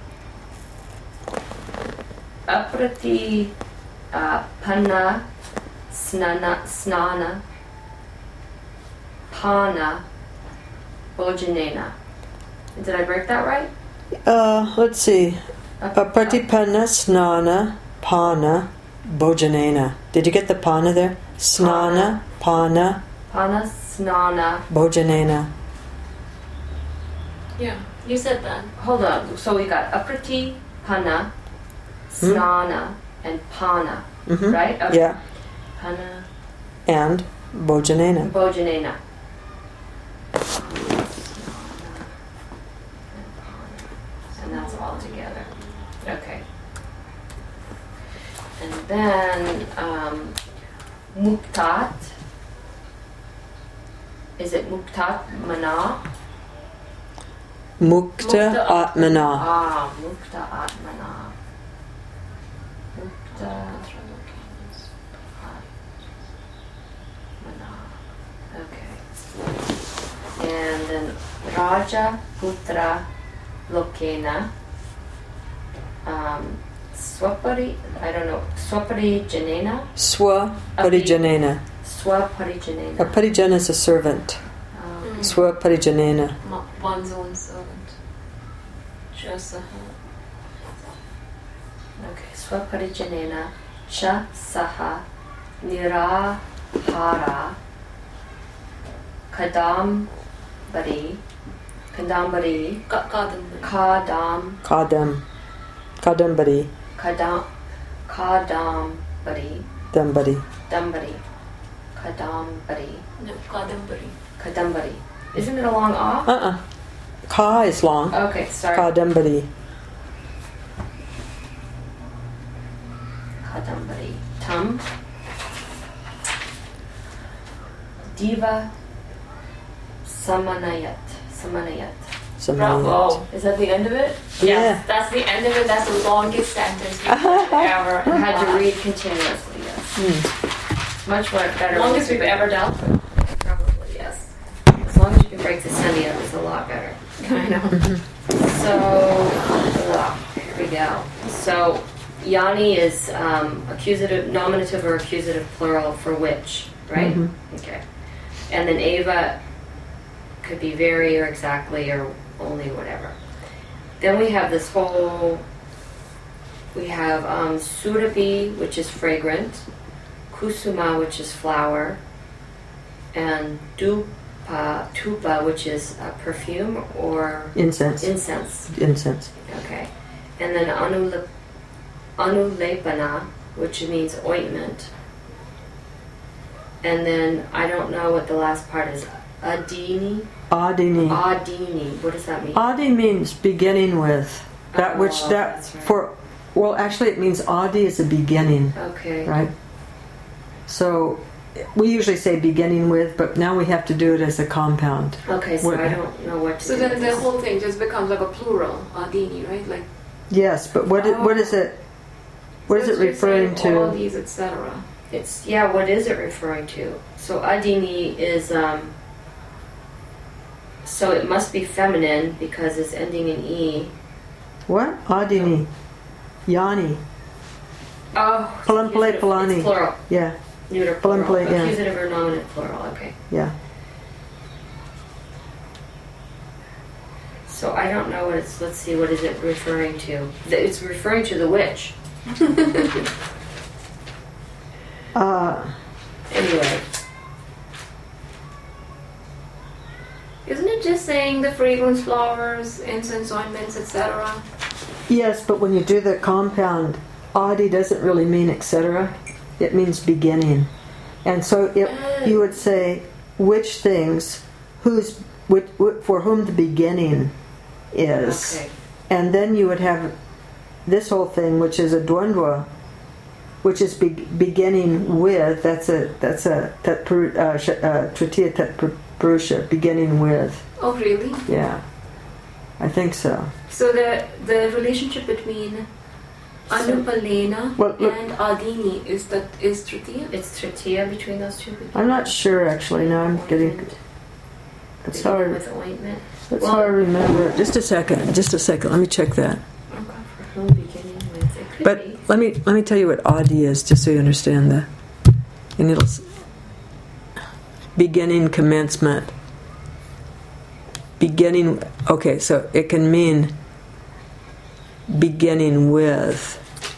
Aprati uh, Panna Snana Snana Pana Bojanena. Did I break that right? Uh, let's see. Apratipana snana pana bojanena. Did you get the pana there? Snana pana Pana Snana. bojanena. Yeah, you said that. Hold on. So we got Aprati Pana Snana and Pana, Mm-hmm. right? Okay. Yeah. Pana And bojanena. Bojanena. And that's all together. Okay. And then um, Muktat. Is it Muktat Mana? Mukta atmana. Ah, Mukta Atmana. Mukta Atmana. Okay. And then Raja Putra Lokena. Um, Swapari, I don't know, Swapari Janena? Swa parijanena. Swapari A Janena. parijana is a servant. Um, Swa parijanena. Ma- One's own servant. Just a okay, Swapari Janena. Cha Saha Nirahara Kadam Bari. Kadambari. Ka- Kadambari. Kadam. Kadam. Kadambari. Kadam. Kadambari. Dambari. Dambari. Kadambari. No, Kadambari. Kadambari. Isn't it a long ah? Uh-uh. Ka is long. Okay, sorry. Kadambari. Kadambari. Tam. Diva Samanayat. Samanayat. Bravo. Is that the end of it? Yeah. Yes, that's the end of it. That's the longest sentence we've ever I had to had. read continuously, yes. Hmm. Much more better. Longest we've ever dealt with. Probably, yes. As long as you can break the semi up, it's a lot better. I know. So, ugh, here we go. So, Yani is um, accusative, nominative or accusative plural for which, right? Mhm. Okay. And then Ava could be very or exactly or only whatever. Then we have this whole, we have um, Surabhi, which is fragrant, Kusuma, which is flower, and Dupa, Tupa, which is uh, perfume or Incense. incense. Incense. Okay. And then Anulep, Anulepana, which means ointment. And then I don't know what the last part is. Adini? Adini. Adini. What does that mean? Adi means beginning with. That which Oh, that that's right. for well actually it means Adi is a beginning, Okay. right? So we usually say beginning with, but now we have to do it as a compound. Okay, so What- I don't know what to So do. then with the this. whole thing just becomes like a plural, adini, right? Like Yes, but what it, what is it what is so it it's just referring saying all to? these, et cetera. It's yeah. What is it referring to? So Adini is um. So it must be feminine because it's ending in e. What? Adini. Yani. Oh. Palampale accusative. Palani. It's plural. Yeah, Neuter plural. Palampale, yeah. Accusative or nominative plural. Okay. yeah. So I don't know what it's. Let's see. What is it referring to? It's referring to the witch. Uh Anyway. Isn't it just saying the fragrance, flowers, incense, ointments, et cetera? yes, but when you do the compound, Adi doesn't really mean et cetera. It means beginning. And so it, you would say which things, whose, which, for whom the beginning is. Okay. And then you would have this whole thing, which is a dvandva, which is be, beginning with. That's a that's a tat, uh, sh- uh, tritiya tat purusha, beginning with. Oh, really? Yeah, I think so. So the the relationship between Anupalena Well, look- and Adini is that is Tritiya? It's tritiya between those two. I'm not sure actually. Now I'm getting. Ointment. It's Beginning hard. with ointment. It's Well- hard to remember. Just a second. Just a second. Let me check that. For whom beginning with? It could But be. let me let me tell you what Adi is, just so you understand the. And it'll s- beginning, commencement. Beginning. Okay, so it can mean beginning with.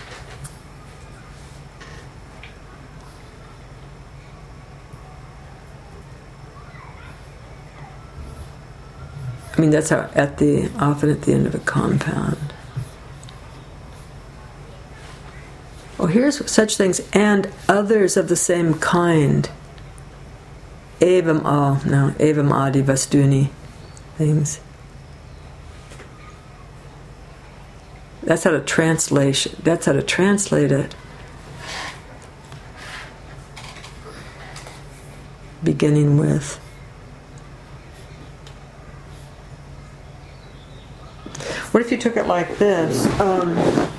I mean, that's how at the often at the end of a compound. Oh, here's such things and others of the same kind. Evam, oh no, evam adi vastuni things. That's how to translation. That's how to translate it. Beginning with. What if you took it like this? Um,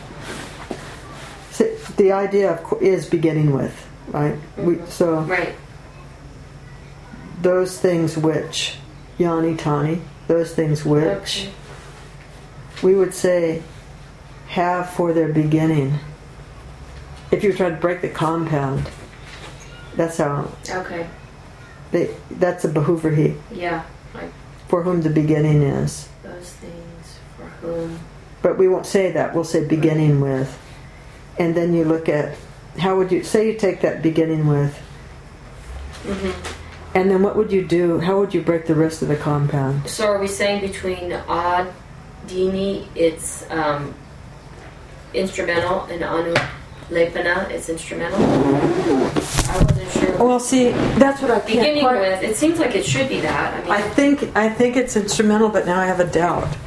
so the idea of co- is beginning with, right? We, so Right. those things which, yani tani, those things which, Okay. we would say have for their beginning. If you try to break the compound, that's how Okay. they, that's a bahuvrihi, Yeah. Like for whom the beginning is. those things for whom. But we won't say that. We'll say beginning with. And then you look at, how would you, say you take that beginning with, Mm-hmm. and then what would you do, how would you break the rest of the compound? So are we saying between ad, dini, it's um, instrumental, and anu, lepana, it's instrumental? I wasn't sure. Well, see, that's what I can't Beginning quite- with, it seems like it should be that. I mean, I think, I think it's instrumental, but now I have a doubt.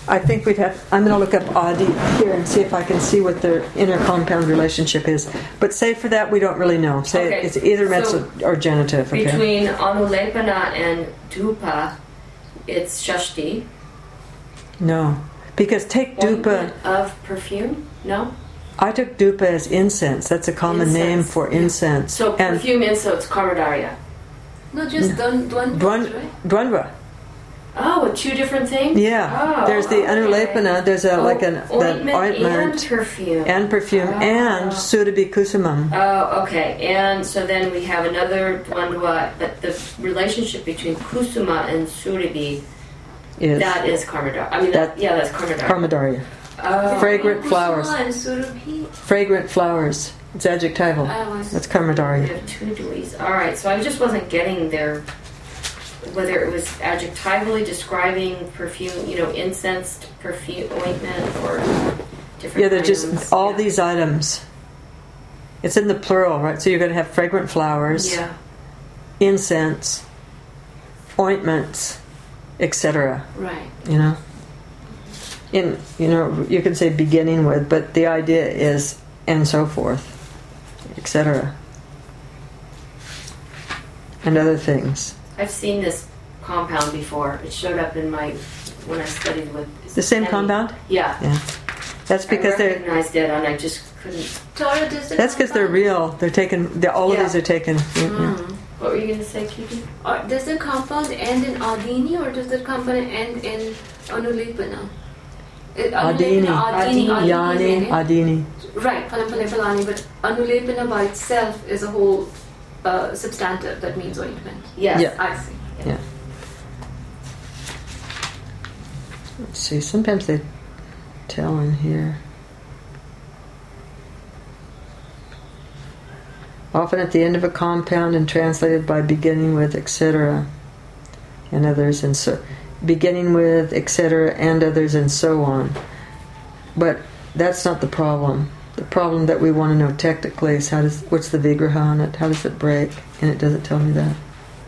I think we'd have. I'm going to look up Adi here and see if I can see what their inner compound relationship is. But say for that we don't really know. Say Okay. it's either mets So, or genitive. Okay. Between Anulepana and Dupa, it's Shashti. No, because take dupa. Ointment of perfume? No? I took dupa as incense. That's a common Incense, name for yeah. incense. So and perfume is, so it's Karmadarya. No, just dwan, dwan, Dwan- right? Dwandva. Oh, with two different things? Yeah. Oh, There's the okay. anulepana. There's a like an Oh, an ointment, ointment and perfume. and perfume Oh. and Surabhi Kusamam. Oh, okay. And so then we have another Dwandva, but the relationship between Kusuma and Surabhi, Is that is Karmadar. I mean, that, That- yeah, that's Karmadar. Karmadarya. Oh. Fragrant flowers. Kusuma and Surabhi. Fragrant flowers. It's adjectival. Oh, I see. That's We Karmadarya. have two duis. All right, so I just wasn't getting their, whether it was adjectively describing perfume, you know, incensed perfume ointment or different Yeah, they're items. just all Yeah. these items. It's in the plural, right? So you're going to have fragrant flowers, Yeah, incense, ointments, et cetera. Right. You know, in you know you can say beginning with, but the idea is and so forth, et cetera, and other things. I've seen this compound before. It showed up in my, when I studied with... is The it same Penny? compound? Yeah. Yeah, that's because I they're recognized it and I just couldn't... Tara, does the that's because they're compound- real. They're taken. They're, all Yeah. of these are taken. Yeah, yeah. Mm. What were you going to say, Kiki? Or does the compound end in Adini or does the compound end in Anulepana? It- Adini. Anulepana, Adini, Adini, Yani, is Adini. right, Palampale Palani, but Anulepana by itself is a whole uh, substantive that means ointment. Yes. Yeah. I see. Yeah. Let's see. Sometimes they tell in here. Often at the end of a compound and translated by beginning with, et cetera, and others, and so beginning with, et cetera, and others, and so on. But that's not the problem. The problem that we want to know technically is how does what's the vigraha on it? How does it break? And it doesn't tell me that.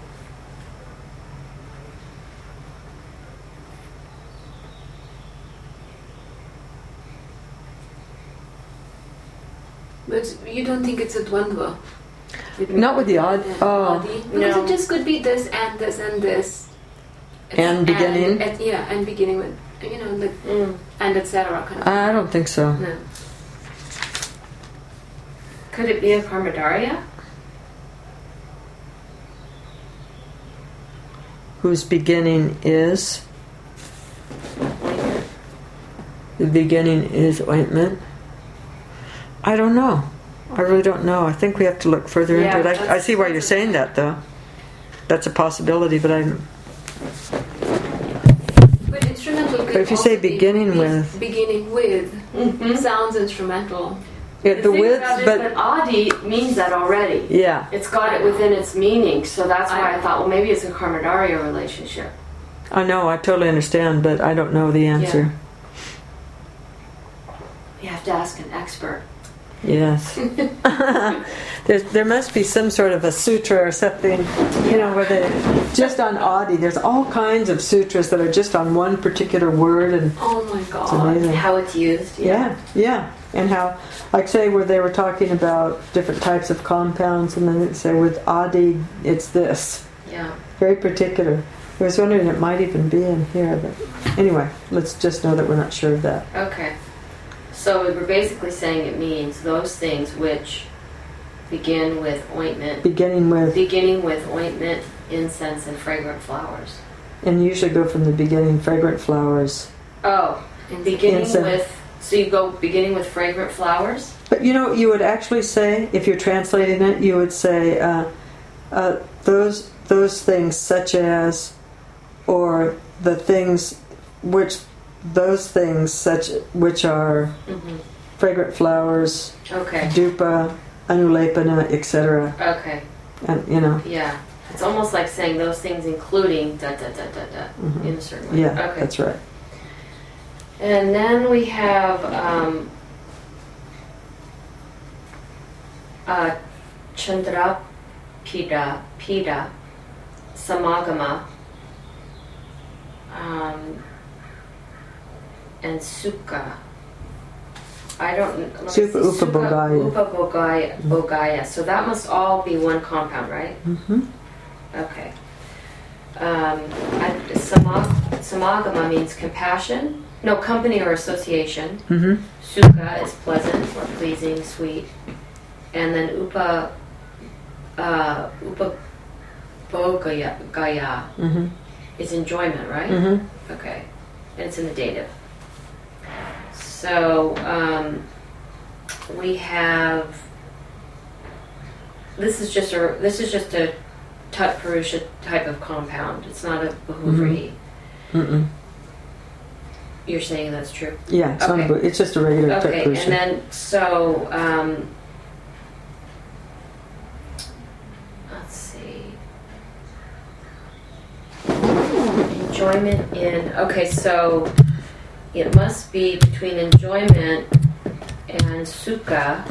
But you don't think it's a dvandva? Not with the odd. Oh, Adi? Because No. it just could be this and this and this. And beginning? And, yeah, and beginning with, you know, like, Mm. and et cetera kind of. I don't think so. No. Could it be a Karmadarya? Whose beginning is Ointment? the beginning is ointment. I don't know. I really don't know. I think we have to look further Yeah, into it. I, I that's- see why you're saying that, though. That's a possibility, but I. But instrumental could But if you also say be- beginning be with- beginning with Mm-hmm. sounds instrumental. Yeah, the thing width, about it is but that Adi means that already. yeah, It's got it within its meaning, so that's why I I- thought, well, maybe it's a Karmadarya relationship. I know. I totally understand, but I don't know the answer. You have to ask an expert. Yes. There's, there must be some sort of a sutra or something, you know, where they just on Adi. There's all kinds of sutras that are just on one particular word, and Oh my it's god. amazing. How it's used. Yeah, yeah, and how, like, say, where they were talking about different types of compounds, and then it say with Adi, it's this, Yeah. very particular. I was wondering it might even be in here, but anyway, let's just know that we're not sure of that. Okay. So we're basically saying it means those things which begin with ointment, Beginning with, beginning with ointment, incense, and fragrant flowers. and usually go from the beginning, fragrant flowers. Oh, beginning Incense. with, so you go beginning with fragrant flowers? But you know, what you would actually say, if you're translating it, you would say uh, uh, those those things such as, or the things which, those things such which are Mm-hmm. fragrant flowers, Okay. dupa, anulepana, et cetera. Okay. And you know, Yeah. It's almost like saying those things including da da da da da Mhm. in a certain way. yeah, Okay. that's right. And then we have um, uh, Chandra Pida, Pida, Samagama. Um, and Sukha. I don't. let me Supa, see, Upa, Bogaya. Upa, Bogaya, Bogaya. So that must all be one compound, right? Mm-hmm. Okay. Um, I, samag, samagama means compassion. No, company or association. Mm-hmm. Sukha is pleasant or pleasing, sweet. And then upa, uh, upa bogaya gaya Mm-hmm. is enjoyment, right? Mm-hmm. Okay. And it's in the dative. So um, we have. This is just a. This is just a Tat Purusha type of compound. It's not a Bahuvrihi. Mm-mm. You're saying that's true? Yeah, it's, Okay. not, it's just a regular Okay, Tat Purusha. and then so um, let's see. Enjoyment in okay, so it must be between enjoyment and sukha.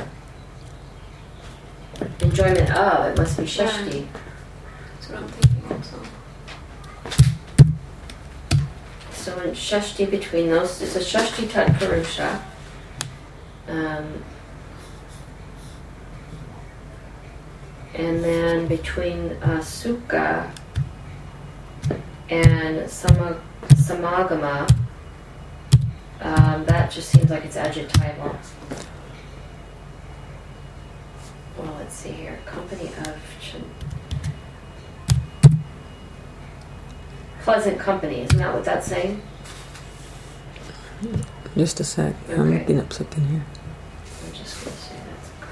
Enjoyment of it must be shashti. That's what I'm thinking also. So in shashti between those, it's a shashti tat purusha. Um, and then between uh, sukha and sama, samagama, um, that just seems like it's adjectival. Well, let's see here. Company of ch- pleasant company. Isn't that what that's saying? Just a sec. I'm Okay. looking up something here. I'm just going to say that's a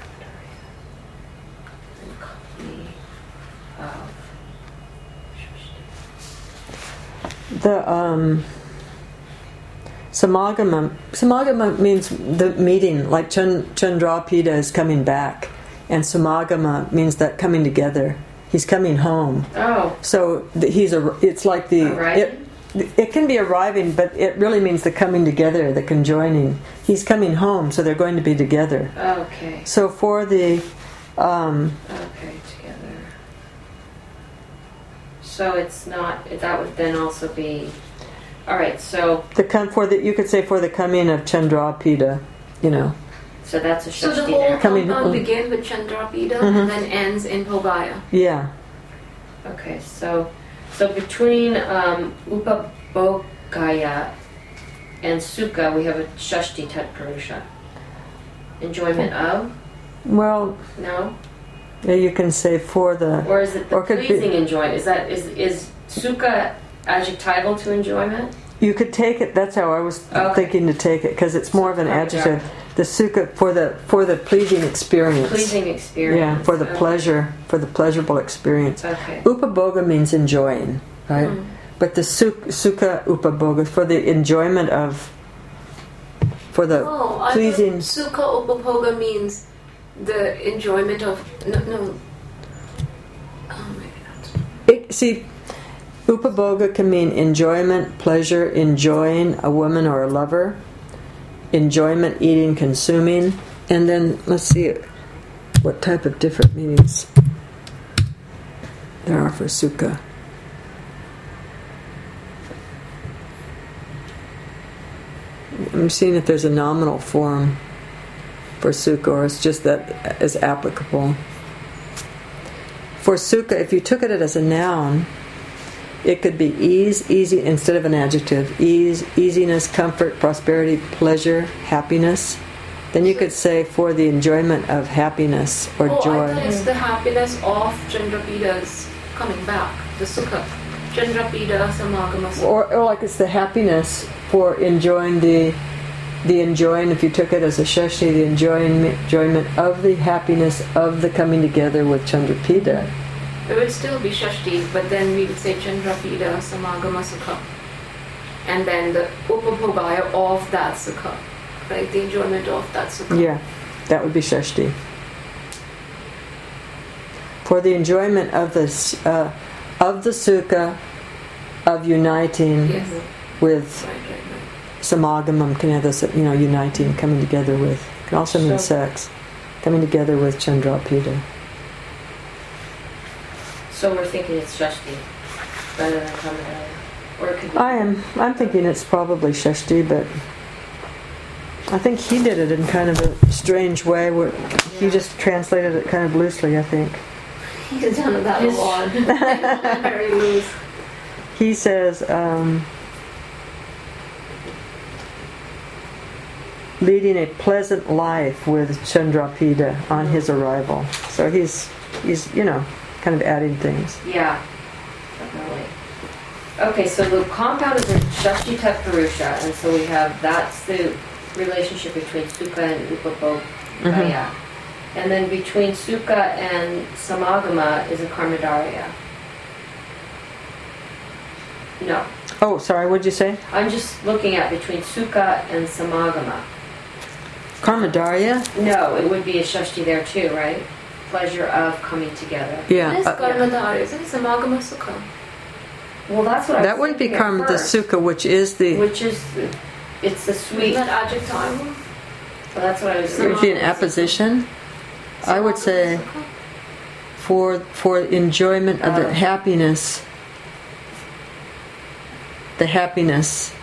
and company of. The um, samagama. Samagama means the meeting, like Chand- Chandrapita is coming back, and samagama means that coming together. He's coming home. Oh, So th- he's a. It's like the. Arriving? It, it can be arriving, but it really means the coming together, the conjoining. He's coming home, so they're going to be together. okay. So for the. Um, Okay, together. So it's not. That would then also be. All right. So the come for the you could say for the coming of Chandrapita, you know. so that's a So the shashti whole there. Coming- compound begins with Chandrapita Mhm. and then ends in Bogaya. Yeah. Okay. So so between um, upabogaya and sukha, we have a shashti tat purusha. Enjoyment of? Well, No. yeah, you can say for the. Or is it the Or could be- pleasing enjoyment? Is that is is sukha adjectival to enjoyment? You could take it. That's how I was Okay. thinking to take it, because it's more of an Okay. adjective. The sukha for the for the pleasing experience. Pleasing experience. Yeah, for the Okay. pleasure, for the pleasurable experience. Okay. Upaboga means enjoying, right? Mm. But the suk- sukha upaboga for the enjoyment of, for the Oh, I pleasing. thought Sukha Upaboga means the enjoyment of. No, no. Oh, maybe not. It, see, upaboga can mean enjoyment, pleasure, enjoying a woman or a lover, enjoyment, eating, consuming, and then let's see what type of different meanings there are for sukha. I'm seeing if there's a nominal form for sukha, or it's just that is applicable. For sukha, if you took it as a noun, it could be ease, easy, instead of an adjective. Ease, easiness, comfort, prosperity, pleasure, happiness. Then you could say for the enjoyment of happiness or Oh, I joy. thought it's the happiness of Chandrapita's coming back, the Sukha. Chandrapita Samagama Sukha. Or, or like it's the happiness for enjoying the, the enjoying, if you took it as a shashti, the enjoying, enjoyment of the happiness of the coming together with Chandrapita. It would still be Shashti, but then we would say Chandrapita Samagama Sukha. And then the Upabhogaya of that Sukha. Right? The enjoyment of that Sukha. Yeah, that would be shashti. For the enjoyment of the s- uh, of the sukha of uniting Yes. with Right, right, right. samagamam, can have this, you know, uniting, coming together with. Can also mean So- sex, coming together with Chandrapita. So we're thinking it's shashti rather than kamadaya. Or it could be. I am. I'm thinking it's probably shashti, but I think he did it in kind of a strange way where he Yeah. just translated it kind of loosely, I think. He's done that a lot. Very loose. He says, um, leading a pleasant life with Chandrapida on his arrival. So he's, he's, you know, kind of adding things. Yeah, definitely. Okay, so the compound is in Shashti Tat Purusha, and so we have, that's the relationship between Sukha and Upabhogaya. Mm-hmm. And then between Sukha and Samagama is a Karmadarya. No, Oh, sorry, what'd you say? I'm just looking at between Sukha and Samagama. Karmadarya? No, it would be a Shashti there too, right? Pleasure of coming together. Yeah. It is uh, Karmadhara, isn't it? Samagama Sukha. Well, that's what I that was would be thinking at karma, the first, sukha, which is the, which is, the, it's the sweet. Isn't that adjective? Well, that's what I was it would be an thinking. apposition. I would say for for enjoyment of the Oh. happiness, the happiness.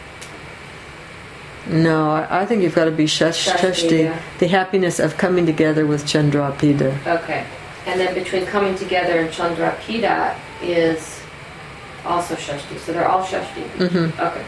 No, I, I think you've got to be shash- Shashti, shashti, yeah. the happiness of coming together with Chandrapida. Okay. And then between coming together and Chandrapida is also Shashti. So they're all Shashti. Mm-hmm. Okay.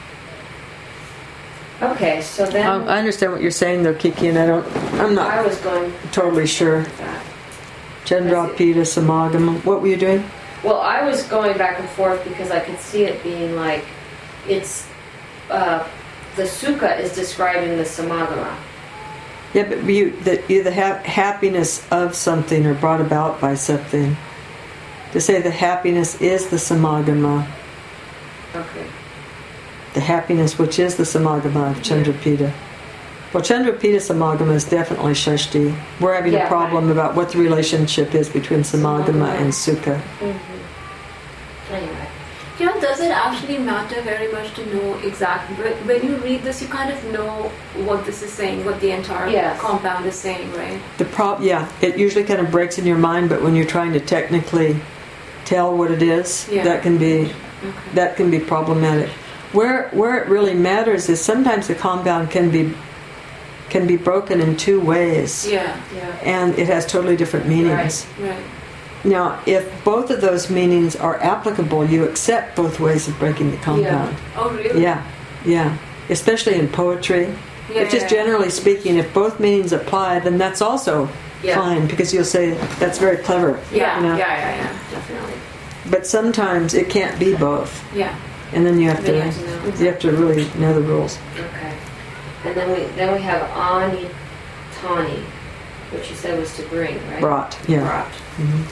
Okay, so then Um, I understand what you're saying, though, Kiki, and I don't. I'm I not was going totally sure. with that. Chandrapida Samagama. What were you doing? Well, I was going back and forth because I could see it being like it's uh, the Sukha is describing the Samagama. Yeah, but you that you the ha- happiness of something or brought about by something. To say the happiness is the Samagama, Okay. the happiness which is the Samagama of Chandrapida. Well, Chandrapida Samagama is definitely Shashti. We're having Yeah, a problem right. about what the relationship is between Samagama Samagama. and Sukha. Mm-hmm. Anyway. You know, does it actually matter very much to know exactly? When when you read this, you kind of know what this is saying, what the entire Yes. compound is saying, right? The prob, yeah, it usually kind of breaks in your mind, but when you're trying to technically tell what it is, Yeah. that can be Okay. that can be problematic. Where where it really matters is sometimes the compound can be can be broken in two ways, Yeah, Yeah. and it has totally different meanings. right. Now, if both of those meanings are applicable, you accept both ways of breaking the compound. Oh, really? Yeah, yeah. Especially in poetry. Yeah, if just yeah, yeah. generally speaking, if both meanings apply, then that's also Yeah. fine because you'll say that's very clever. Yeah, you know? yeah, yeah, yeah, definitely. But sometimes it can't be both, Yeah. and then you have Then to you have to know. you have to really know the rules. Okay. And then we then we have Ani Tani, which you said was to bring, right? Brought, yeah. Brought. Mhm.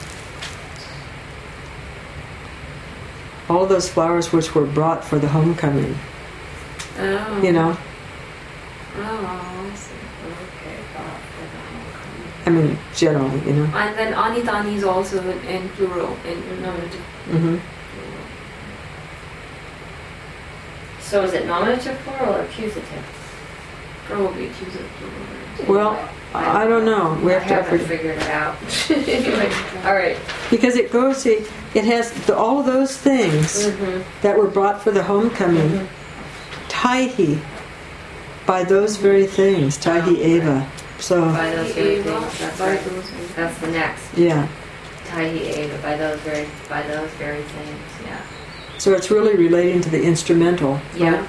All those flowers which were brought for the homecoming, Oh. you know. Oh, I see. Okay, brought for the homecoming. I mean, generally, you know. And then Anitani is also in, in plural, in nominative. hmm So is it nominative plural or accusative? Probably accusative plural. Well, I don't know. We I have to haven't figure- figured it out. Anyway, all right. because it goes. It it has the, all of those things Mm-hmm. that were brought for the homecoming. Taihi, by those very things. Taihi Eva. So By those very Eva, things. That's by right. those very That's the next. yeah. Taihi Eva. By those very by those very things. Yeah. So it's really relating to the instrumental. Yeah.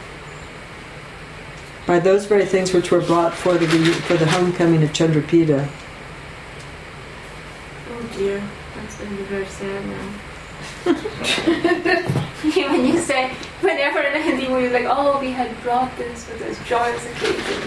By those very things which were brought for the for the homecoming of Chandrapida. Oh dear, that's going to be very sad now. When you say, whenever in a Hindi movie, like, oh, we had brought this for this joyous occasion.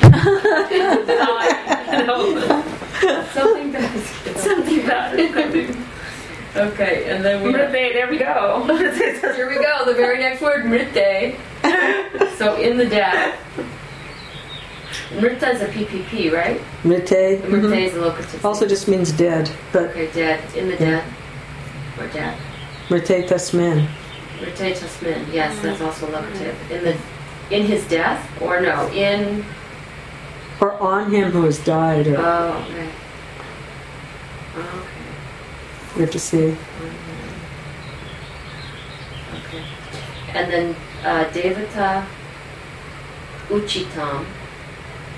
Something bad. Something bad is coming. Okay, and then we. Mrite, there we go. Here we go. The very next word, mrite. So in the death. Mrita is a P P P, right? Mrite. Mrite mhm. is a locative. Also just means dead, but Okay, dead. In the Yeah. dead. Or dead. Mrite tasmin. Mrite tasmin. Yes, that's also locative. In the, in his death, or no? In. Or on him who has died. Or Oh, okay. Okay. we have to see. Okay. And then uh, Devata Uchitam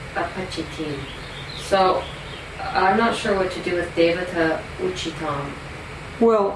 apachitim. So I'm not sure what to do with devata uchitam. Well,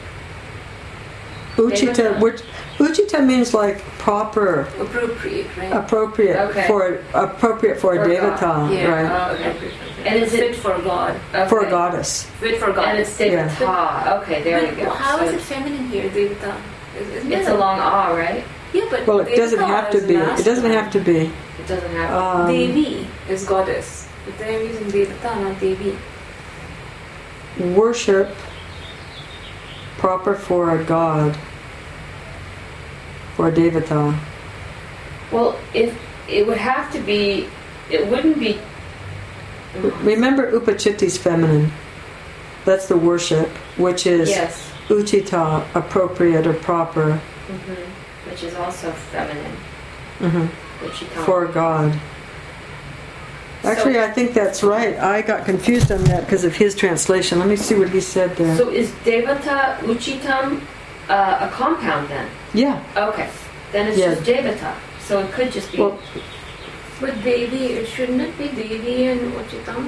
uchita, Devata. which uchita means like proper, Appropriate, right? appropriate Okay. for appropriate for, For a devata, God. Yeah. right? Oh, okay. Appropriate. And is fit it for God? okay. For a goddess. Fit for God. And it's Yeah. devata. Okay, there But we go. How So is it feminine here, Devata? Is- isn't it's it a long ah, right? Yeah, but Well, it doesn't Devata have to is be. It doesn't masculine. have to be. It doesn't have. Um, Devi is goddess. But they're using Devata, not Devi. worship proper for a god, for a devata. well, if it would have to be, it wouldn't be. Remember, upachiti's feminine. That's the worship, which is Yes. uchita, appropriate or proper, hmm Which is also feminine. hmm Uchitam. for God. Actually, So- I think that's right. I got confused on that because of his translation. Let me see what he said there. So is devata uchitam uh, a compound then? Yeah. Okay. Then it's Yeah. just devata. So it could just be. Well, But Devi, it shouldn't it be Devi and Uchitam?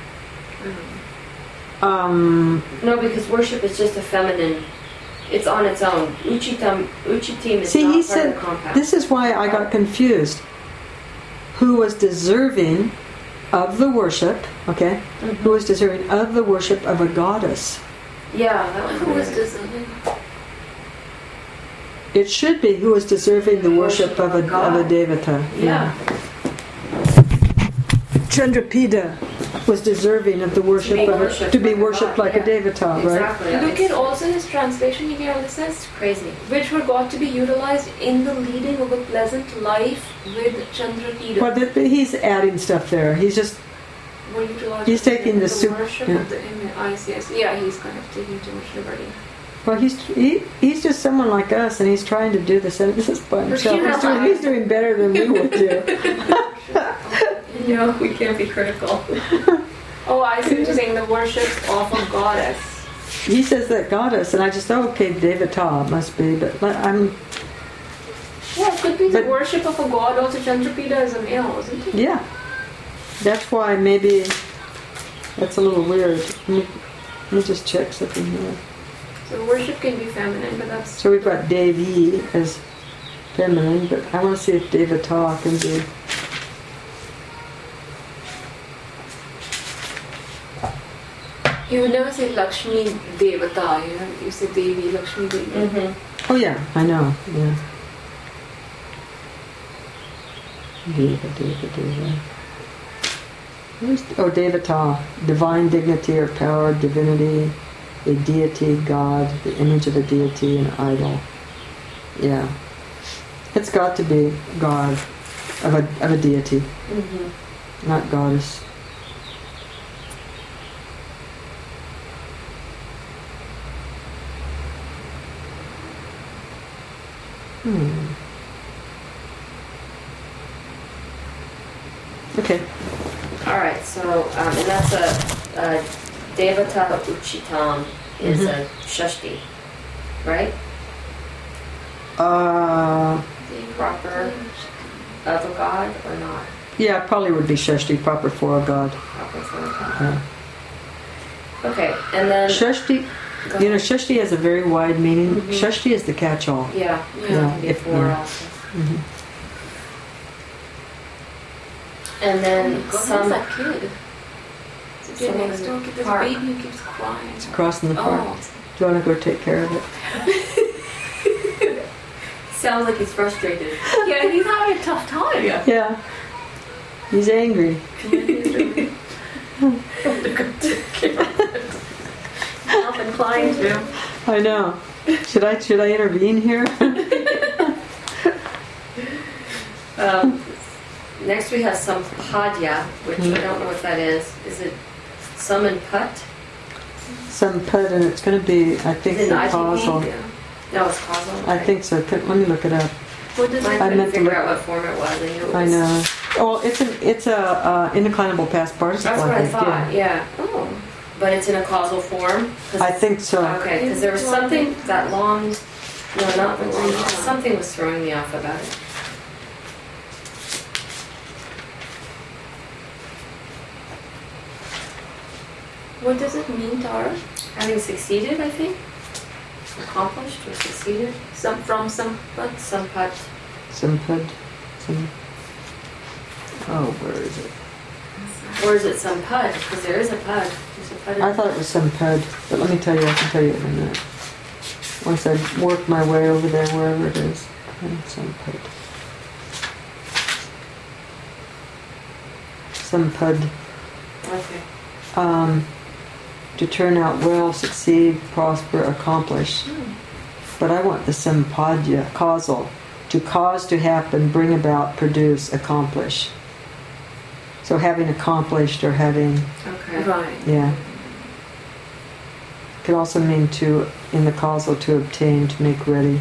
um, no, because worship is just a feminine. It's on its own. Uchitam, uchitim is see, not he part of said the compound. this is why I got confused. Who was deserving of the worship? Okay. Mhm. Who was deserving of the worship of a goddess? Yeah, that was Who was weird. deserving? It should be who was deserving the worship of a, of a devata. Yeah. Chandrapida was deserving of the worship be of a, worshipped to be like a worshipped god, like yeah. a devata, right? Exactly. Look It's at also his translation here, all it says, crazy. which were got to be utilized in the leading of a pleasant life with Chandrapida. Well, th- th- he's adding stuff there. He's just Were utilized He's taking in the the sup- worship yeah. of the image. I see, I see. Yeah, he's kind of taking too much liberty. well, he's he, he's just someone like us, and he's trying to do the sentences by himself. you know, He's doing, I- he's doing better than we would do. No, we can't be critical. Oh, I see what you're saying, the worship of a goddess. He says that goddess, and I just thought, okay, devata must be, but let- I'm Yeah, it could be the But- worship of a god. Also, Chandrapida is a male, isn't it? yeah. That's why maybe that's a little weird. Let me, let me just check something here. So worship can be feminine, but that's... So we've got Devi as feminine, but I want to see if devata can be. You would never say Lakshmi Devata, you know? You say Devi, Lakshmi Devi. Mm-hmm. Oh yeah, I know. Yeah. Deva, Deva, Deva. Where's, oh, Devata, divine dignity or power, divinity, a deity, God, the image of a deity, an idol. Yeah. It's got to be God, of a, of a deity, Mm-hmm. not goddess. Hmm. Okay. All right. So, um, and that's a, a devata uchitam is Mhm. a shashti, right? Uh, Proper of a god or not? yeah, probably would be Shashti, proper for a god. Proper for a god. Yeah. Okay, and then Shashti, you know, Shashti has a very wide meaning. Mhm. Shashti is the catch-all. yeah, Yeah. yeah, can be if- four yeah. also. Mhm. And then God, some. who's that kid? So you're Someone next in door, the kid, there's a park. baby who keeps crying. It's crossing the park. Oh, Do you want to go take care of it? Sounds like he's frustrated. yeah, he's having a tough time. Yeah. Yeah. He's angry. Self inclined to. I know. Should I should I intervene here? Um, next we have Sampadya, which I don't know what that is. Is it summon put? Some put, and it's going to be, I think, Is it the an I T P? causal. Yeah. No, it's causal. I think so. Can- Let me look it up. What does I it I couldn't meant to figure look- out what form it was. I knew it was. I know. Oh, it's an it's a uh, indeclinable past participle. That's what I think, thought. yeah. Yeah. Oh. But it's in a causal form. 'Cause I it's- think so. Okay, because there was something that long. No, not the long. Something was throwing me off about it. What does it mean, Tara? Having succeeded, I think. Accomplished or succeeded. Some from some but Sampat. Sampad. Some. Oh, where is it? Or is it Sampad? Because there is a pud. There's a pud. I thought it was Sampad, but let me tell you, I can tell you in a minute. Once I work my way over there, wherever it is. Sampad. Sampad. Okay. Um, to turn out well, succeed, prosper, accomplish. Hmm. But I want the sampadya, causal. To cause to happen, bring about, produce, accomplish. So having accomplished or having, Okay. right. yeah. Could also mean to, in the causal, to obtain, to make ready.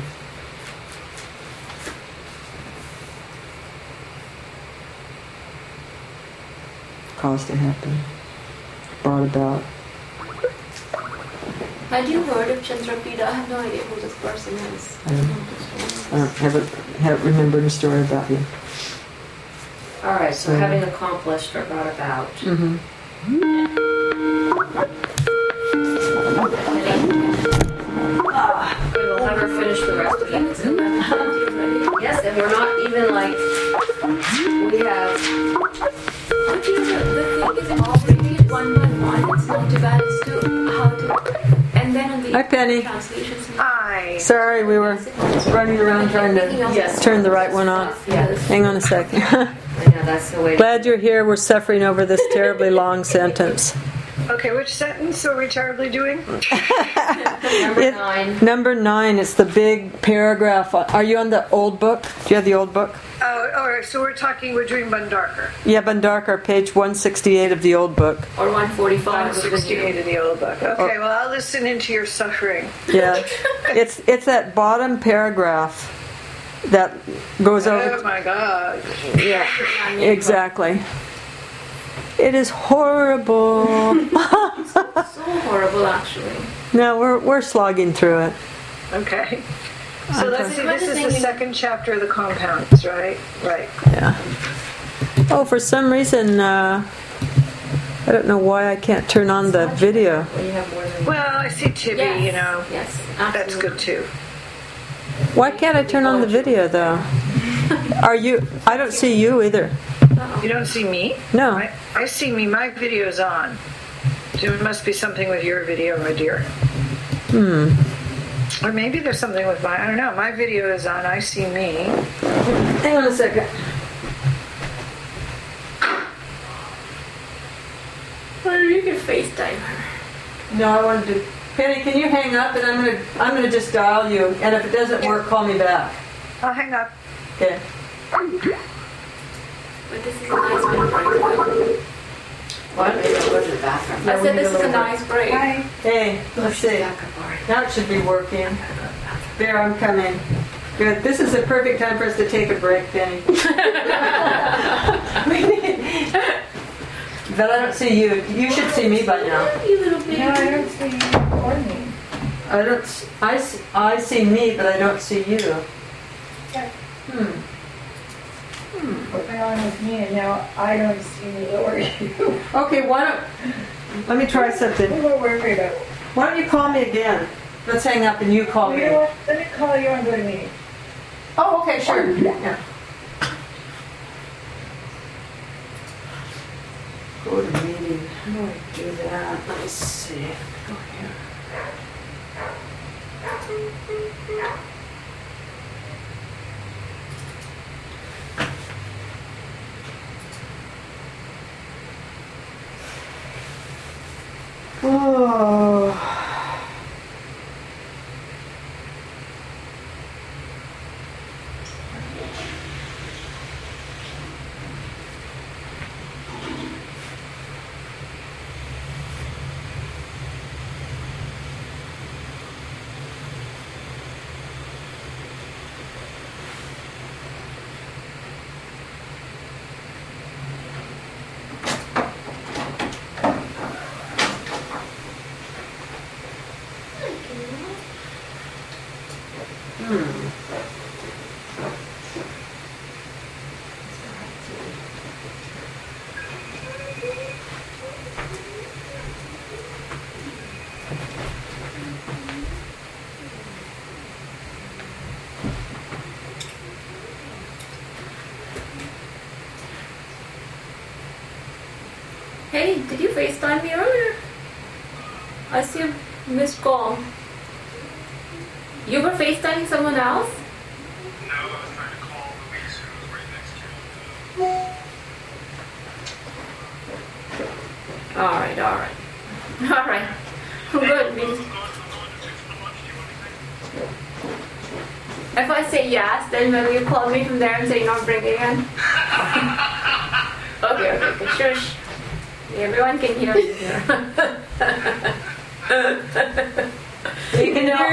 Cause to happen. Brought about. Had you heard of Chandrapida? I have no idea who this person is. I don't, I don't have it, have remembered a story about you. All right. So So- having accomplished or brought about. Mm-hmm. We will have her finish the rest of it. Yes, and we're not even like we have. But you know, the thing is, if you read it one by one, it's not too bad. It's to how to, and then on the Hi, Penny. translations. Hi. Sorry, we were running around trying to Yes. turn the right one on. Yes. Hang on a second. I know that's the way. Glad you're here. We're suffering over this terribly long sentence. Okay, which sentence are we terribly doing? Number It- nine. Number nine, it's the big paragraph. Are you on the old book? Do you have the old book? Oh, all right. So we're talking. We're doing Bandarkar. Yeah, Bandarkar, page one sixty-eight of the old book. Or one forty-five. one sixty-eight of the old book. Okay. Well, I'll listen into your suffering. Yeah, it's it's that bottom paragraph that goes Oh over. my God. Yeah, exactly. It is horrible. So horrible, actually. No, we're we're slogging through it. Okay. So let's see. Kind This of is the thing- second chapter of the compounds, right? Right. Yeah. Oh, for some reason, uh, I don't know why I can't turn on the video. We have more than. Well, I see Tibby. Yes. You know, Yes, that's absolutely. good too. Why can't I turn on the video though? Are you? I don't see you either. You don't see me? No. I, I see me. My video's on. So it must be something with your video, my dear. Hmm. Or maybe there's something with my. I don't know. My video is on. I see me. Hang on a second. Or you can FaceTime her. No, I wanted to. Penny, can you hang up and I'm gonna I'm gonna just dial you, and if it doesn't work, call me back. I'll hang up. Okay. But this is a nice bit break. What? Maybe I'll go to the bathroom. I we said need this a is a little nice break. Hi. Hey, let's see. Back up already. Now it should be working. There, I'm coming. Good. This is the perfect time for us to take a break, Penny. But I don't see you. You should see me by now. You little baby. No, I don't see you or me. I don't. s- I, s- I see me, but I don't see you. Okay. Hmm. Put me on with me, and now I don't see me or you. Okay. Why don't? Let me try something. What are we worried about? Why don't you call me again? Let's hang up and you call You me. know what? Let me call you and go to meeting. Oh, okay, sure. Yeah. Go to meeting. How do I do that? Let me see. Go here. Oh. Hey, did you FaceTime me earlier? I see a missed call. You were FaceTiming someone else? No, I was trying to call Louise, who was right next to you. Alright, alright. Alright. Good. We just... If I say yes, then will you call me from there and say you're not bringing in? Okay, okay, okay. Shush. Everyone can hear you here. We can hear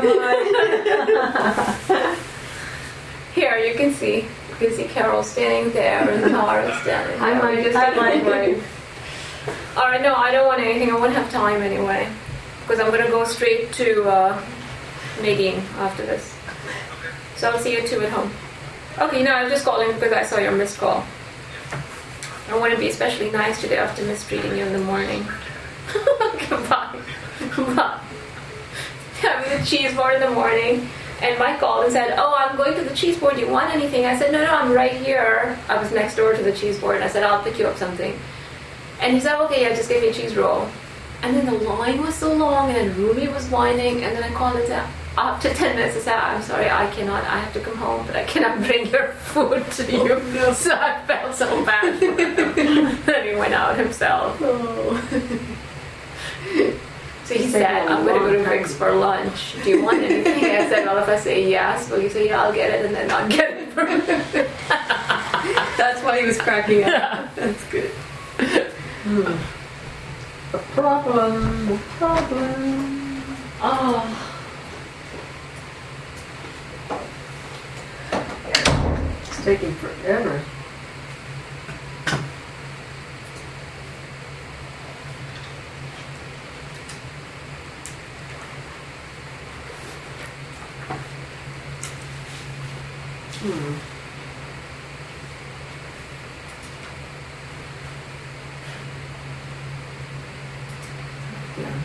you, Here, you can see. You can see Carol standing there and Tara standing there. I might just I might wait. Alright, no, I don't want anything. I won't have time anyway. Because I'm going to go straight to uh, Nadine after this. So I'll see you two at home. Okay, no, I'm just calling because I saw your missed call. I want to be especially nice today after mistreating you in the morning. Goodbye. Goodbye. Having the cheese board in the morning, and Mike called and said, "Oh, I'm going to the cheese board. Do you want anything?" I said, "No, no, I'm right here." I was next door to the cheese board, and I said, "I'll pick you up something." And he said, "Okay, yeah, just give me a cheese roll." And then the line was so long, and then Ruby was whining, and then I called and said, after ten minutes, I said, "I'm sorry, I cannot, I have to come home, but I cannot bring your food to you." Oh, no. So I felt so bad for him. Then he went out himself. Oh. So he said, "I'm going to go to Vic's for lunch. Do you want anything?" I said, "Well, if I say yes, will you say, yeah, I'll get it, and then not get it for him?" That's why he was cracking up. Yeah, that's good. Hmm. A problem, a problem. Oh. It's taking forever. Hmm. Yeah.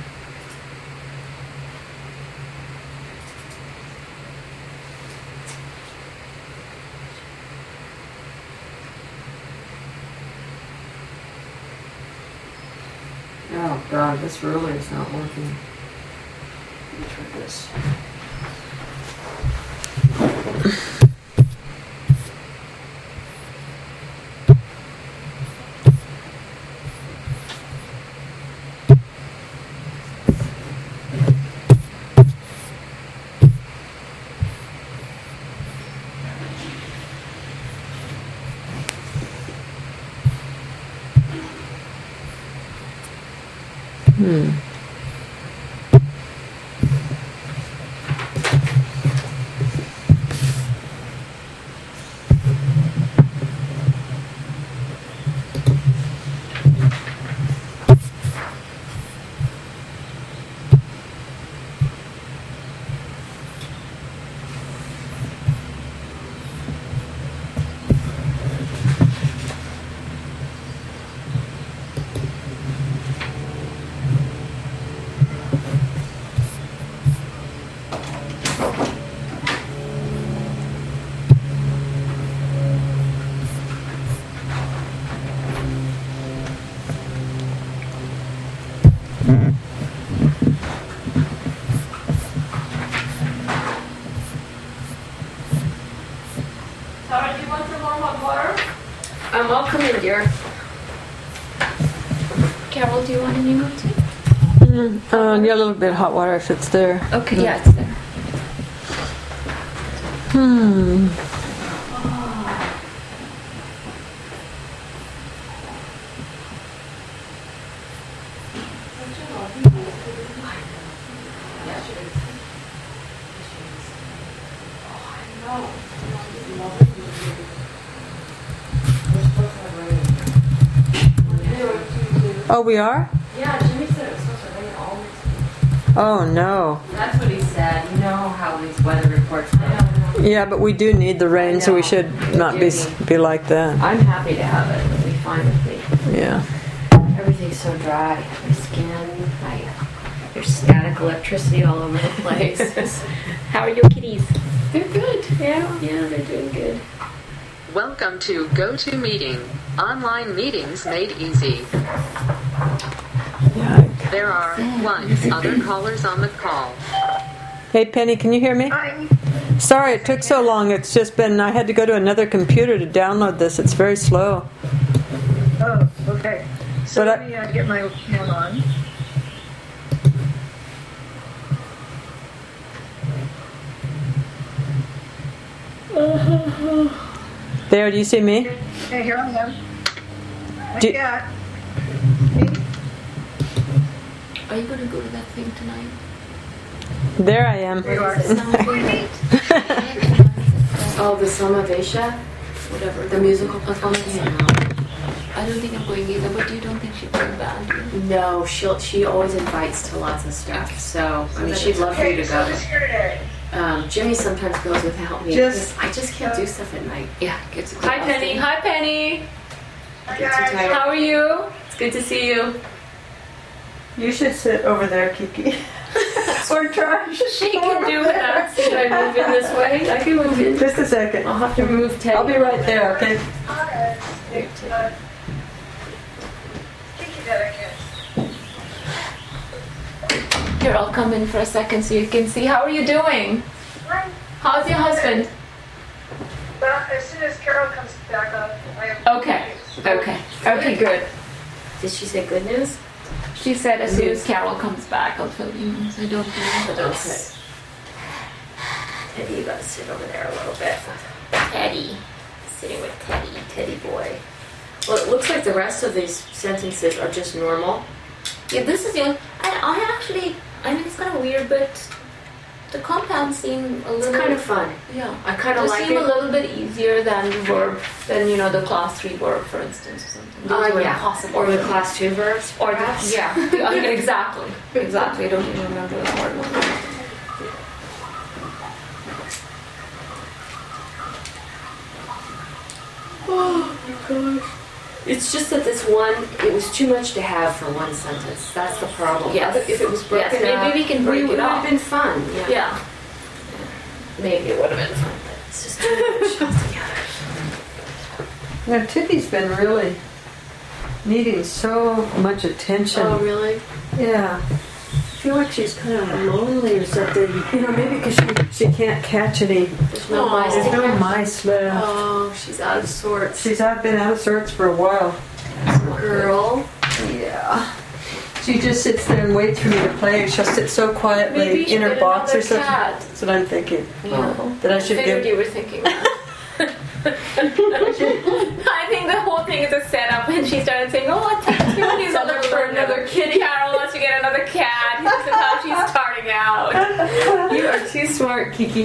Oh God, this ruler is not working. Let me try this. Hmm. Sarah, do you want some more hot water? Um, I'll come in, dear. Carol, do you want any more tea? Mm, uh, yeah, a little bit of hot water if it's there. Okay, yeah, it's there. Hmm. Oh, we are? Yeah, Jimmy said it was supposed to rain all next week. Oh, no. That's what he said. You know how these weather reports go. Yeah, but we do need the rain, so we should not be be like that. I'm happy to have it. It'll be fine with me. Yeah. Everything's so dry. My skin, I, there's static electricity all over the place. How are your kitties? They're good. Yeah, yeah, they're doing good. Welcome to GoToMeeting. Online meetings made easy. Yeah. There are one other callers on the call. Hey, Penny, can you hear me? Hi. Sorry it took so long. It's just been, I had to go to another computer to download this. It's very slow. Oh, okay. So But I- let me uh, get my cam on. There, do you see me? Hey, here I am. What Do- you got? Are you going to go to that thing tonight? There I am. There you are. Oh, the Samavesha? Whatever, the musical performance? I don't think I'm going either, but you don't think she'd bring band? No, she'll, she always invites to lots of stuff, so, I mean, she'd love for you to Okay, so go. who's here today? Um, Jimmy sometimes goes without me. Just- because I just can't do stuff at night. Yeah, gets Hi, exhausting. Penny. Hi, Penny. Hi, Get too guys. tired. How are you? It's good to see you. You should sit over there, Kiki. Or try. She can do that. Should I move in this way? I can move in. Just a second. I'll have to move Teddy. I'll be right there, okay? Hi. Uh, Kiki did, I guess. Here, I'll come in for a second so you can see. How are you doing? Hi. How's your husband? Well, as soon as Carol comes back up, I have Okay. Okay. Okay, good. Did she say good news? She said as soon as Carol comes back, I'll fill you in. So don't worry. Okay. Teddy, you gotta sit over there a little bit. Teddy. Sitting with Teddy. Teddy boy. Well, it looks like the rest of these sentences are just normal. Yeah, this is your. I, I actually. I mean, it's kind of weird, but the compounds seem a It's little. kind of fun. Yeah. I kind of They like seem it. a little bit easier than verb, than you know the class three verb, for instance, or something. Oh, Those were yeah. impossible. Or the class two verbs. Or the, perhaps. yeah, yeah, exactly, exactly. I don't even remember the hard one. Oh my gosh. It's just that this one, it was too much to have for one sentence. That's the problem. Yes. Other- If it was broken Yes, maybe up, we can break it it would have up. been fun. Yeah. Yeah. Maybe it would have been fun, but it's just too much altogether. Now, Tippy's been really needing so much attention. Oh, really? Yeah. I feel like she's kind of lonely or something. You know, maybe because she, she can't catch any. There's no Oh, mice There's to no catch. mice left. Oh, she's out of sorts. She's out, been out of sorts for a while. Girl. Yeah. She just sits there and waits for me to play. She'll sit so quietly Maybe you should in her get box or another something. cat. That's what I'm thinking. Yeah. That I should Figured give. you were thinking that. I think the whole thing is a setup, and she started saying, "Oh, I think Tiffany's Some looking of for them another kitty. Carol wants to get another cat. This is how she's starting out." You are too smart, Kiki.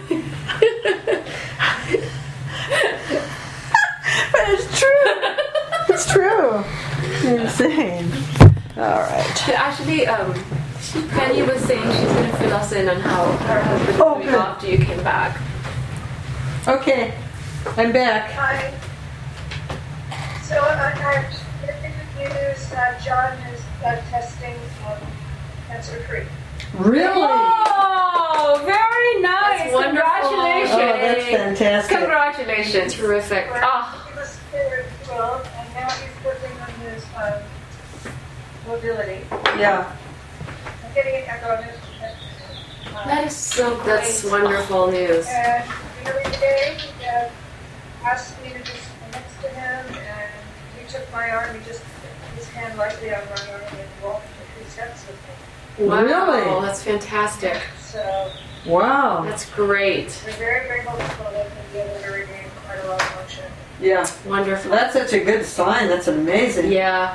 But it's true. It's true. Insane. All right. Actually, um, Penny was saying she's going to fill us in on how her husband Oh, was doing good. after you came back. Okay. I'm back. Hi. So uh, I have good news. Uh, John is uh, testing um, cancer-free. Really? Oh, very nice! That's wonderful. Congratulations! Oh, that's fantastic. Congratulations! Terrific. Oh. He was very well, and now he's working on his um, mobility. Yeah. I'm getting an echo on his. Um, That is so great. That's wonderful news. And the other day, he uh, asked me to just go next to him, and he took my arm, he just put his hand lightly on my arm and walked a few steps with me. Wow, Really? that's fantastic. So Wow. That's great. we're very, very hopeful that he'll be able to regain quite a lot of function. Yeah. Wonderful. That's such a good sign. That's amazing. Yeah.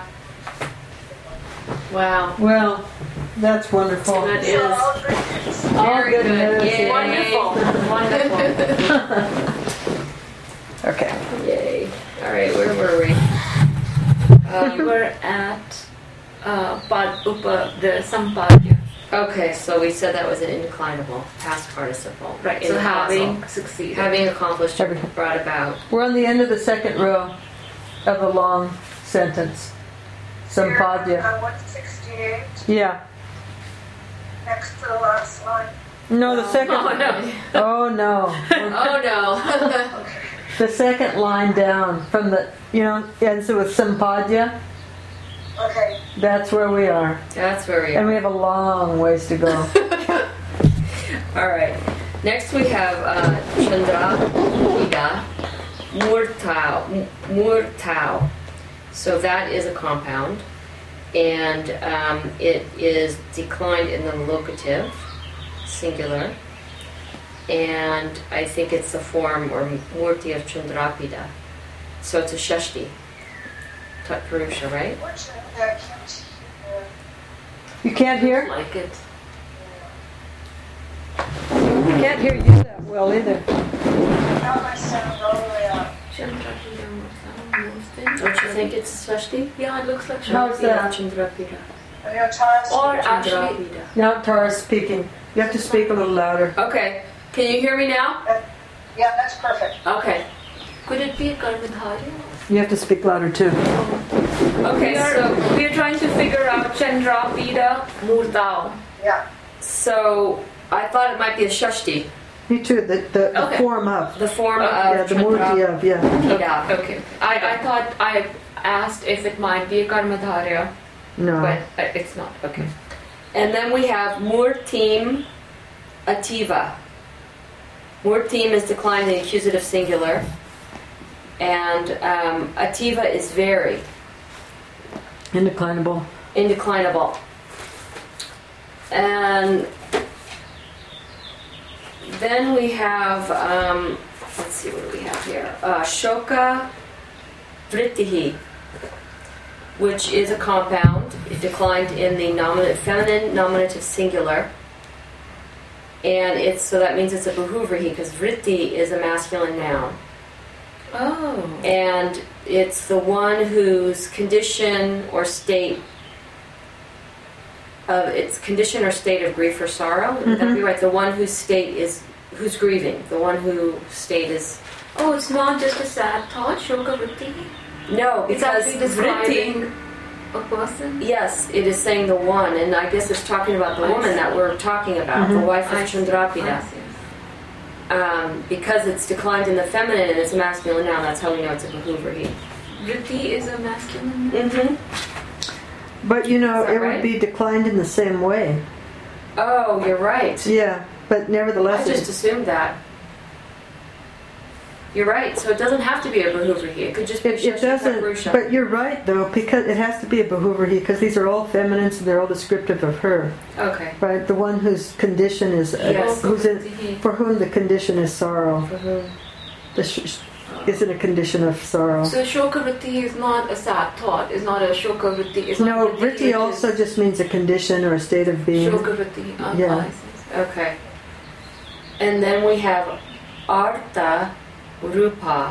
Wow. Well, that's wonderful. That So is all good news. All very good good. news. Yay. Wonderful. Wonderful. Okay. Yay. All right, where were we? We were at uh, Pad Upa, the Sampadya. Okay, so we said that was an inclinable past participle. Right, In so the having causal. succeeded. Having accomplished, Everything. brought about. We're on the end of the second row of the long sentence. Sampadya. Uh, one sixty-eight, Yeah. next to the last line. No, the second. Oh no. Oh no. Oh no. The second line down from the, you know, ends with Sampadya. Okay. That's where we are. That's where we And are. we have a long ways to go. All right. Next we have uh, Chandrapida Murtau. Murtau. So that is a compound, and um, it is declined in the locative, singular, and I think it's the form or Murti of Chandrapida. So it's a Shashti, Tat Purusha, right? What's that? I can't see. Uh, You can't hear? Like it. You can't hear you that well either. how my sound all the way up. Don't you think it's Shashti? Yeah, it looks like How's Shakti. that? Chandrapida. I know Tara's Or actually, Chandrapida. Now Tara's speaking. You have to speak a little louder. Okay. Can you hear me now? yeah, that's perfect. Okay. could it be a Karmadhari? You have to speak louder too. Okay, We are, so we are trying to figure out Chandrapida Murtau. Yeah. so I thought it might be a Shashti, Me too. The, the, the Okay. form of. the form Yeah, of the murti of, yeah. Chandrapida. Okay. I, I thought I asked if it might be a Karmadharya, No. but uh, it's not. Okay. And then we have Murtim Ativa. Murtim is declined in the accusative singular. And um, Ativa is very, Indeclinable. indeclinable. And then we have, um, let's see, what do we have here? Uh, Shoka Vrittihi, which is a compound. It declined in the nominative, feminine nominative singular. And it's so that means it's a Bahuvrihi because Vritti is a masculine noun. Oh. And it's the one whose condition or state of its condition or state of grief or sorrow. Would that be right? The one whose state is who's grieving. The one whose state is Oh, it's not just a sad thought, Shoka Vritti. no It's because actually Vritti. describing a person. Yes, it is saying the one, and I guess it's talking about the I woman see. that we're talking about, the wife of I see. Chandrapida. I see. Um, because it's declined in the feminine and it's a masculine noun, that's how we know it's a Bahuvrihi. Vritti is a masculine. Mm-hmm. But you know, Is that it right? would be declined in the same way. Oh, you're right. Yeah, but I nevertheless, just it, assumed that. You're right. So it doesn't have to be a Bahuvrihi. It could just be it, it Shashti doesn't. Purusha. But you're right though, because it has to be a Bahuvrihi because these are all feminines and they're all descriptive of her. Okay. Right, the one whose condition is, uh, Yes. who's in, Vritti. for whom the condition is sorrow. For whom? The sh- is in a condition of sorrow. So Shoka Vritti is not a sad thought. It's not a Shoka Vritti. It's No, not vritti which also is just means a condition or a state of being. Shoka Vritti. Oh, Yeah. I see. Okay. And then we have Artha Rupa,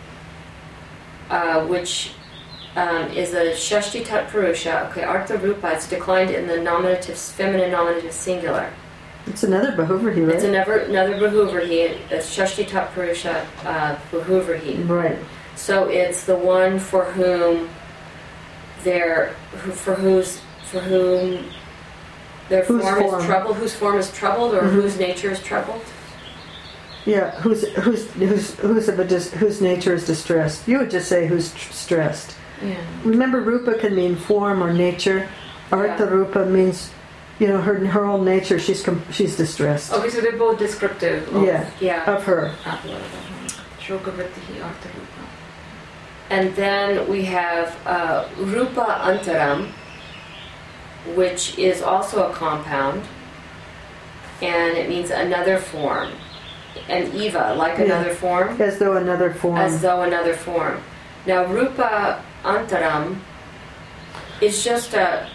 uh, which um, is a Shashti Tat Purusha. Okay, Artha Rupa, it's declined in the nominative, feminine nominative singular. It's another Bahuvrihi, right? It's another, another Bahuvrihi, a Shashti Tat Purusha uh, Bahuvrihi. Right. So it's the one for whom their, who, for whose, for whom their Whose form, form? is troubled, whose form is troubled, or Mhm. whose nature is troubled. Yeah, whose whose whose whose of a dis, whose nature is distressed. You would just say who's tr- stressed. Yeah. Remember, rupa can mean form or nature. Artha Yeah. rupa means, you know, her her whole nature. She's com- she's distressed. Okay, so they're both descriptive. Of Yeah, Yeah. of her. Shoka Vritti, Artha Rupa. And then we have uh, Rupa Antaram, which is also a compound, and it means another form. And Eva, like Yeah. another form, As though another form. as though another form. Now, Rupa Antaram is just a,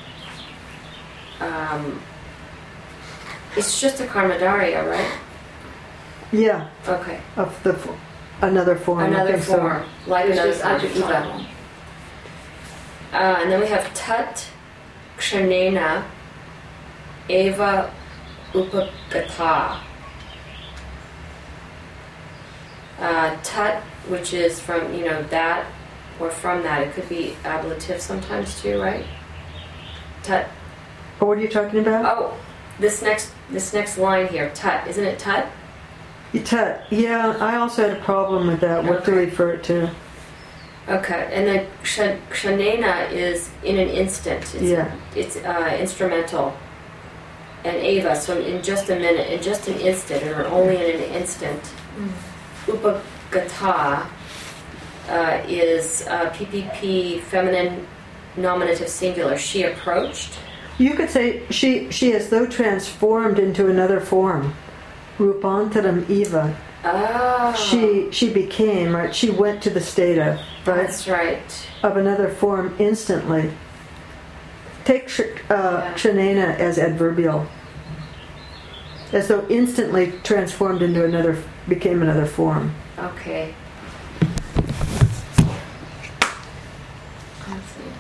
um, it's just a Karmadarya, right? Yeah, Okay. of the fo- another form. I Another think so. form, like It's another just form of Eva. adjectival. Uh, and then we have Tat Kshanena Eva Upagata. Uh, tat, which is from, you know, that or from that. It could be ablative sometimes too, right? Tat. Oh, what are you talking about? Oh, this next this next line here, tut. Isn't it tut? Tut. Yeah, I also had a problem with that. What to Okay. refer it to? Okay, and then ksha- kshanena is in an instant. It's, Yeah. It's uh, instrumental. And eva, so in just a minute, in just an instant, or only in an instant. Upagata uh, is uh, P P P, feminine nominative singular. She approached. You could say she she as though transformed into another form. Rupantaram Eva. Oh. She she became, right? She went to the state of, right? That's right. Of another form instantly. Take sh- uh, Yeah. Shanena as adverbial. As though instantly transformed into another, became another form. Okay. Let's see.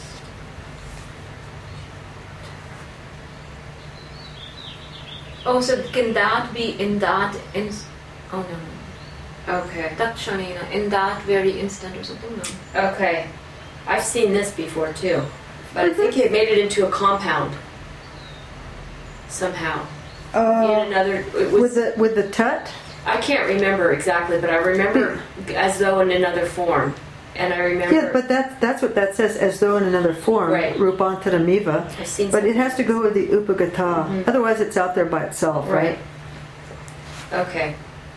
Oh, so can that be in that in? Oh no, no. Okay. That Shanena in that very instant or something. No. Okay. I've seen this before too. But I think it made it into a compound. Somehow. Uh, In another it was with the with the tut. I can't remember exactly, but I remember as though in another form. And I remember Yeah, but that that's what that says, as though in another form. Right. Rupantaram Eva. I've seen But it some- has to go with the upagata. Mhm. Otherwise, it's out there by itself, right? Right. Okay.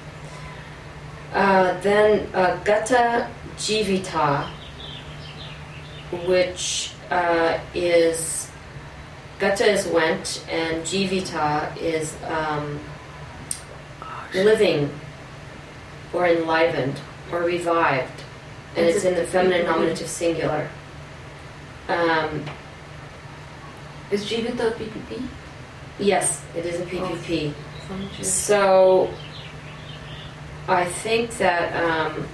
Uh, then uh, Gata Jivita, which uh, is Gata is went and Jivita is um, living or enlivened or revived, and Is it's it in the feminine P P P? nominative singular. Um, Is Jivita P P P? yes, it is a P P P. From Jiv- So I think that um,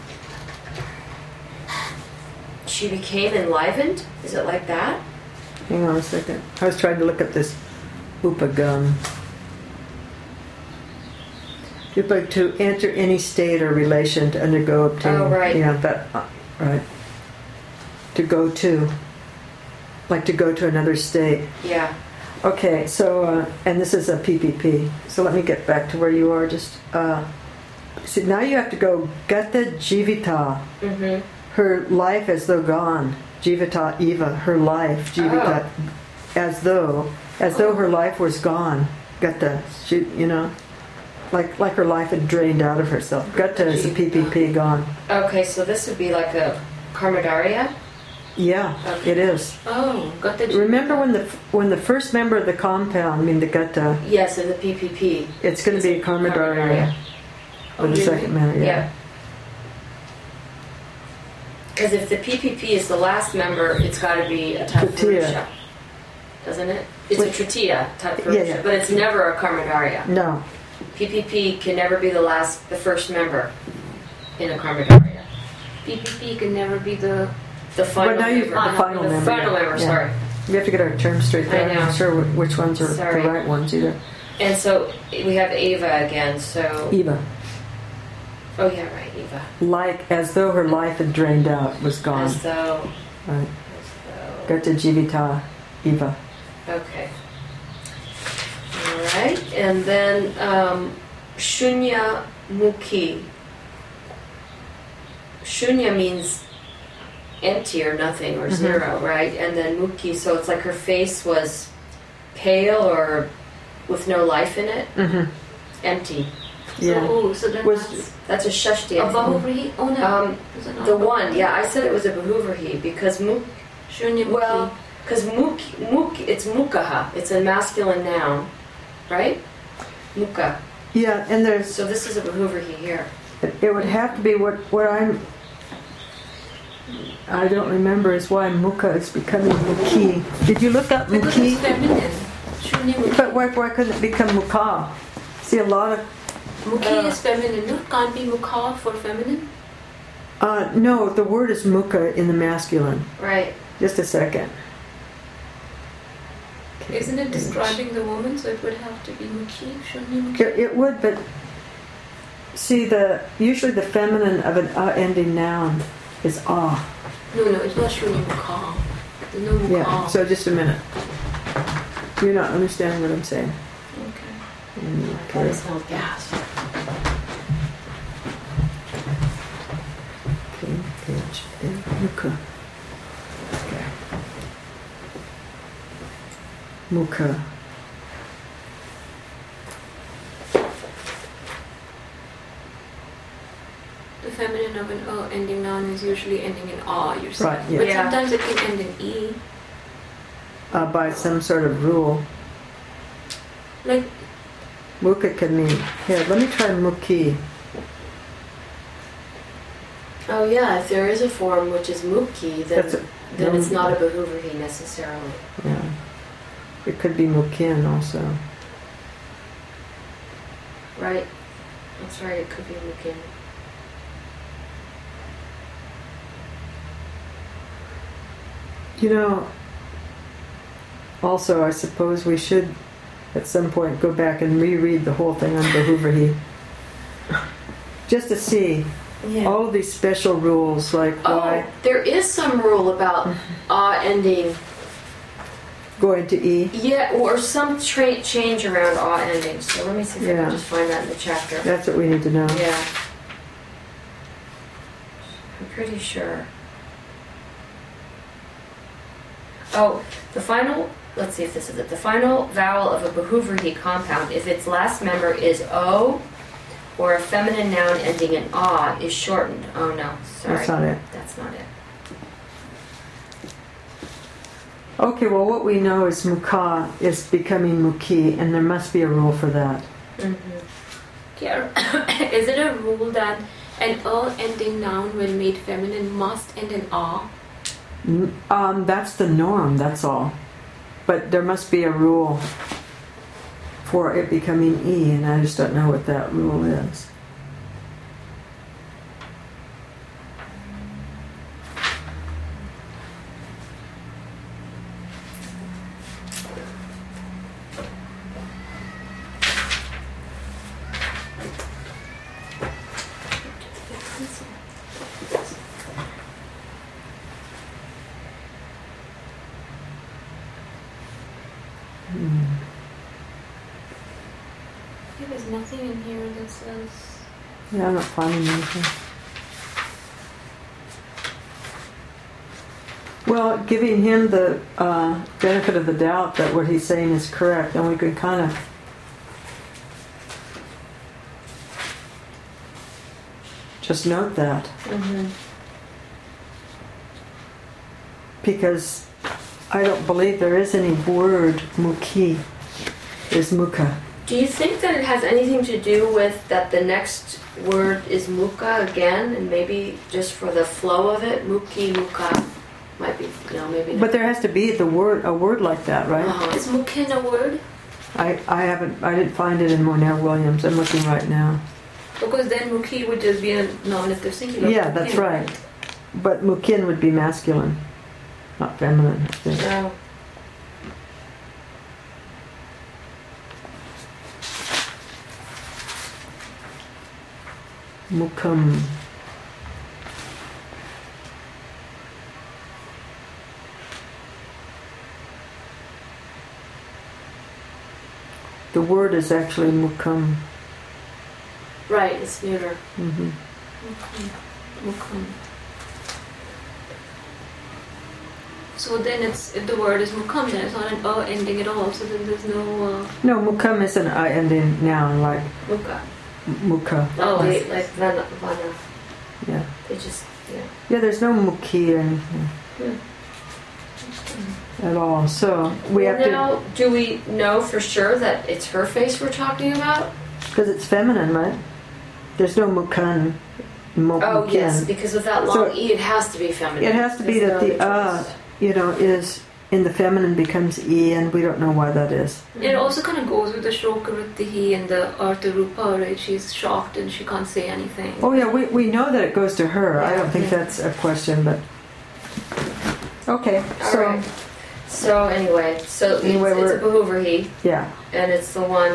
she became enlivened. Is it like that? Hang on a second. I was trying to look up this upagam. Upa, to enter any state or relation, to undergo, obtain. Oh, right. Yeah, that, uh, right. To go to. Like to go to another state. Yeah. Okay, so, uh, and this is a P P P. So let me get back to where you are. Just, uh, see, now you have to go Gata Jivita. Mm-hmm. Her life as though gone. Jivita Eva, her life. Jivita, as though, as though her life was gone. Gata, she, you know, like like her life had drained out of herself. Gata is a P P P gone. Okay, so this would be like a Karmadaria? Yeah, Okay. it is. Oh, got the. Remember when the when the first member of the compound, I mean the Gata, Yes, in the P P P. it's going to be a Karmadaria Oh, with the really? second member. Yeah. Yeah. Because if the P P P is the last member, it's got to be a Tritiya. Tatpurusha. Doesn't it? It's Wait. a Tritiya, Tatpurusha, Yeah, yeah. but it's never a Karmadaria. No. P P P can never be the last, the first member in a Karmadaria. P P P can never be the. The final But now you've member. got the final the member. final yeah. member, Yeah. sorry. We have to get our terms straight there. I I'm know. not sure wh- which ones are Sorry. the right ones either. And so we have Eva again, so... Eva. Oh yeah, right, Eva. Like as though her life had drained out, was gone. As though... Right. As Gata Jivita Eva. though... Okay. Alright, and then um, Shunya Mukhi. Shunya means empty or nothing or Mhm. zero, right? And then Mukhi, so it's like her face was pale or with no life in it, Mm-hmm. empty. Yeah. So, oh, so then Was- that's That's a Shashti. a Bahuvri? Oh no. Um, Is it not the Bahuvri? one, yeah, I said it was a Bahuvrahi because Muk, Shunya Mukhi. well, because Muk, Muk, it's Mukaha, it's a masculine noun, right? Mukha. Yeah, and there's So this is a Bahuvrahi here. it would have to be what what I'm I don't remember is why Mukha is becoming Mukhi. Did you look up Because Mukhi? it's feminine. Shunya Mukhi. But why, why couldn't it become Mukha? See, a lot of Mukhi Uh, is feminine. No, it can't be Mukha for feminine. uh, no, the word is Mukha in the masculine. Right. Just a second. Okay, Isn't it image. describing the woman? So it would have to be Mukhi. Shunya Mukhi. It, it would, but see, the usually the feminine of an uh ending noun is ah. No, no, it's not Shunya Mukha. There's no Mukha. Yeah. So just a minute. You're not understanding what I'm saying. Okay. Mm, That Okay. is no gas. H A Mukha. Okay. Mukha. The feminine of an O ending noun is usually ending in A, you're saying. Right, yeah. But Yeah. sometimes it can end in E. Uh, by some sort of rule. Like, Mukha can mean, here, let me try Mukhi. Oh yeah, if there is a form which is mukhi, then That's a- then it's no. not a bahuvrihi necessarily. Yeah. It could be Mukhin also. Right? That's right, it could be mukhin. You know, also I suppose we should at some point go back and reread the whole thing on Bahuvrihi. Just to see Yeah. all of these special rules, like why Oh, there is some rule about ah ending, going to E. yeah, or some tra- change around ah endings. So let me see if I Yeah. can just find that in the chapter. That's what we need to know. Yeah. I'm pretty sure. Oh, the final, let's see if this is it. The final vowel of a Bahuvrihi compound, if its last member is O, or a feminine noun ending in A, is shortened. Oh no, sorry. That's not it. That's not it. Okay, well what we know is Mukha is becoming Mukhi, and there must be a rule for that. Mm-hmm. yeah. Is it a rule that an O ending noun when made feminine must end in A? N- Um, that's the norm, that's all. But there must be a rule for it becoming E, and I just don't know what that rule is. Yeah, there's nothing in here that says. Yeah, I'm not finding anything. Well, giving him the uh, benefit of the doubt that what he's saying is correct, and we can kind of just note that. Mm-hmm. Because I don't believe there is any word mukhi. There's mukha. Do you think that it has anything to do with that the next word is mukha again, and maybe just for the flow of it, mukhi, mukha, might be, no, maybe not. But there has to be the word, a word like that, right? Uh-huh. Is mukhin a word? I, I haven't, I didn't find it in Monair Williams. I'm looking right now. Because then mukhi would just be a nominative singular. Yeah, that's Mukhin. right. But mukhin would be masculine, not feminine, I think. No. Mukham. The word is actually mukham. Right, it's neuter. hmm Mukhin. Mukhin. So then it's, if the word is mukham, then it's not an O ending at all, so then there's no... Uh, No, mukham is an I ending noun, like Mukha. mukha. Oh, wait, like vana, vana. Yeah. They just, yeah. Yeah, there's no mukhi or anything Hmm. at all. So we have to, Now, do we know for sure that it's her face we're talking about? because it's feminine, right? There's no mukhan. Mo- Oh, mukhin. yes, because with that long So- E, it has to be feminine. It has to be There's that no the other uh, choice. you know, is in the feminine becomes E, and we don't know why that is. It also kind of goes with the Shokavritti and the Artha Rupa, right? She's shocked and she can't say anything. Oh yeah, we, we know that it goes to her. I don't think Yeah. that's a question, but okay. All So right. So anyway, so Anyway, it's, it's a we're- Bahuvrihi, yeah, and it's the one,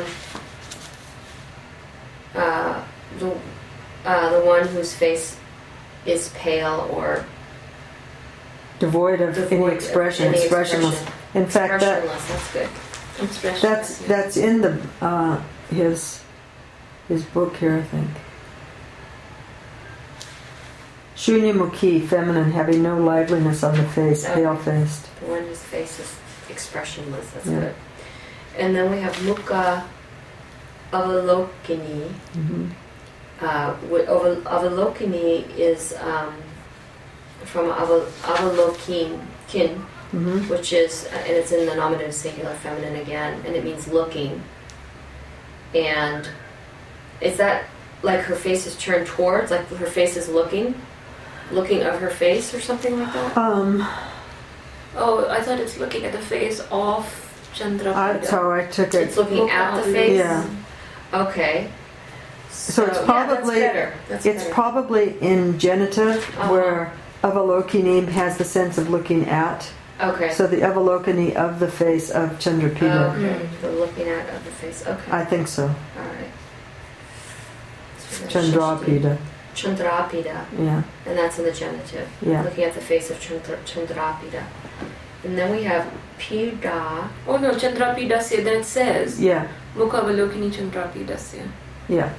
uh, the, uh, the one whose face is pale or devoid of devoid any of expression, any expressionless. expression. In fact, that Expressionless. That's good. Expression. that's that's in the uh, his his book here, I think. Shunyamukhi, feminine, having no liveliness on the face, Okay. pale-faced. The one whose face is expressionless. That's Yeah. good. And then we have Mukha Avalokini. Mm-hmm. Uh, wi- Aval- Avalokini is um, from Aval- Avalokin, kin, Mm-hmm. which is, uh, and it's in the nominative singular feminine again, and it means looking. And is that like her face is turned towards, like her face is looking, looking of her face or something like that? Um, Oh, I thought it's looking at the face of Chandra. that's how I took it. It's looking at the face? Yeah. Okay. So it's yeah, probably that's better. That's it's better. probably in genitive Uh-huh. where Avalokini has the sense of looking at. Okay. So the Avalokini of the face of Chandrapita. Okay. The looking at of the face. Okay. I think so. All right. So that's Chandrapita. Chandrapida. Yeah. And that's in the genitive. Yeah. Looking at the face of Chandra, Chandrapida. And then we have Pida. Oh no, Chandrapidasya. Then it says Yeah. Mukha Avalokini Chandrapidasya. Yeah.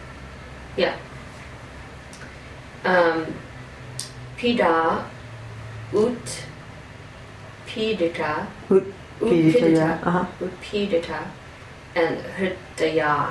Um, Pida. Ut. Pidita. Ut- Pidita, yeah. Uh-huh. Utpidita. And Hridaya.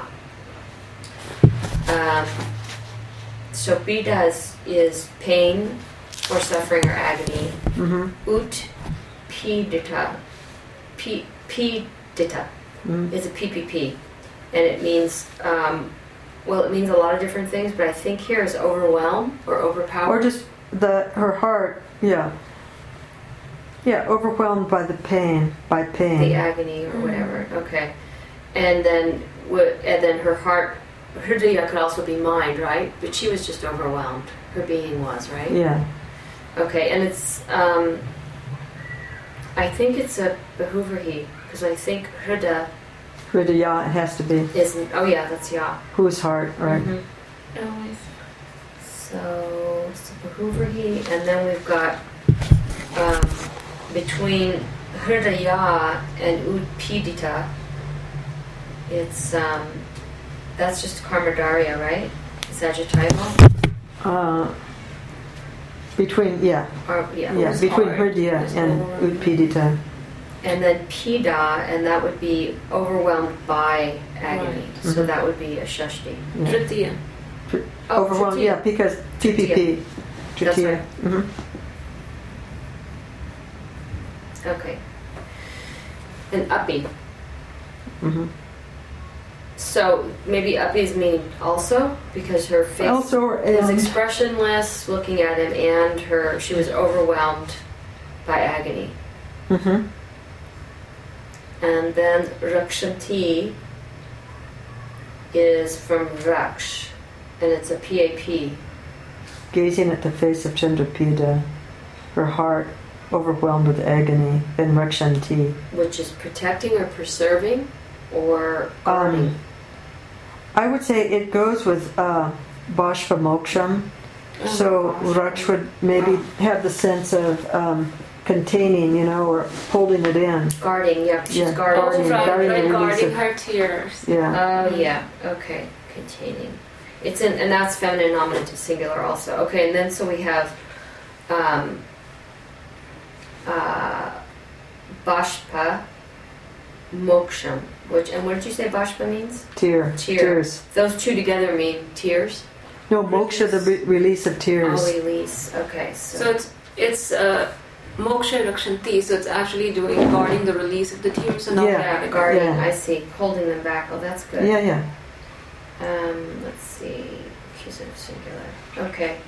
Um, so Pida is, is pain or suffering or agony. Mm-hmm. Utpidita. P, Pidita Mm-hmm. is a P P P. And it means, um, well, it means a lot of different things, but I think here is overwhelm or overpower. Or just the her heart, yeah. Yeah, overwhelmed by the pain, by pain. the agony or whatever. Okay. And then, w- and then her heart, Hridaya could also be mind, right? But she was just overwhelmed. Her being was, right? Yeah. Okay, and it's, um, I think it's a Behuvrahi, because I think Hrida Hridaya, it has to be. is, oh yeah, that's Ya. Whose heart, right? Mhm. Oh, So, it's Behuvrahi, and then we've got, um, between Hridaya and Utpidita, it's, um, that's just Karmadarya, right? Sagittarial? Uh, between, yeah. Or, yeah, Yeah, it's between hard. Hridaya It's and overwhelmed. Utpidita. And then Pida, and that would be overwhelmed by agony. Right. So Mhm. that would be a Shashti. Yeah. Tritiya. Oh, Overwhelmed, Tritiya. yeah, because T P P. That's Tritiya. right. Mhm. Okay. And Upi. Mhm. So maybe Upi's mean also because her face Also, was and expressionless looking at him, and her she was overwhelmed by agony. Mhm. And then Rakshanti is from Raksh, and it's a P A P. gazing at the face of Chandrapida, her heart overwhelmed with agony, then Rakshanti. Which is protecting or preserving or guarding. Um, I would say it goes with uh, Bhashva Moksham. So Raksh would maybe have the sense of um, containing, you know, or holding it in. Guarding, yeah, she's Yeah. guarding. Oh, Guarding- right, guarding right, the release guarding of- her tears. Yeah. Oh yeah, okay, containing. It's in, and that's feminine nominative singular also. Okay, and then so we have um, uh, Bashpa Moksham, which, and what did you say Bashpa means? Tear. Tear. Tears. Those two together mean tears. No, moksha, the re- release of tears. Oh, release. Okay, so, So it's it's uh, moksha rakshanti. So it's actually doing guarding the release of the tears and not Yeah. letting it go. guarding. Yeah. I see, holding them back. Oh, that's good. Yeah, yeah. Um, let's see, accusative singular. Okay.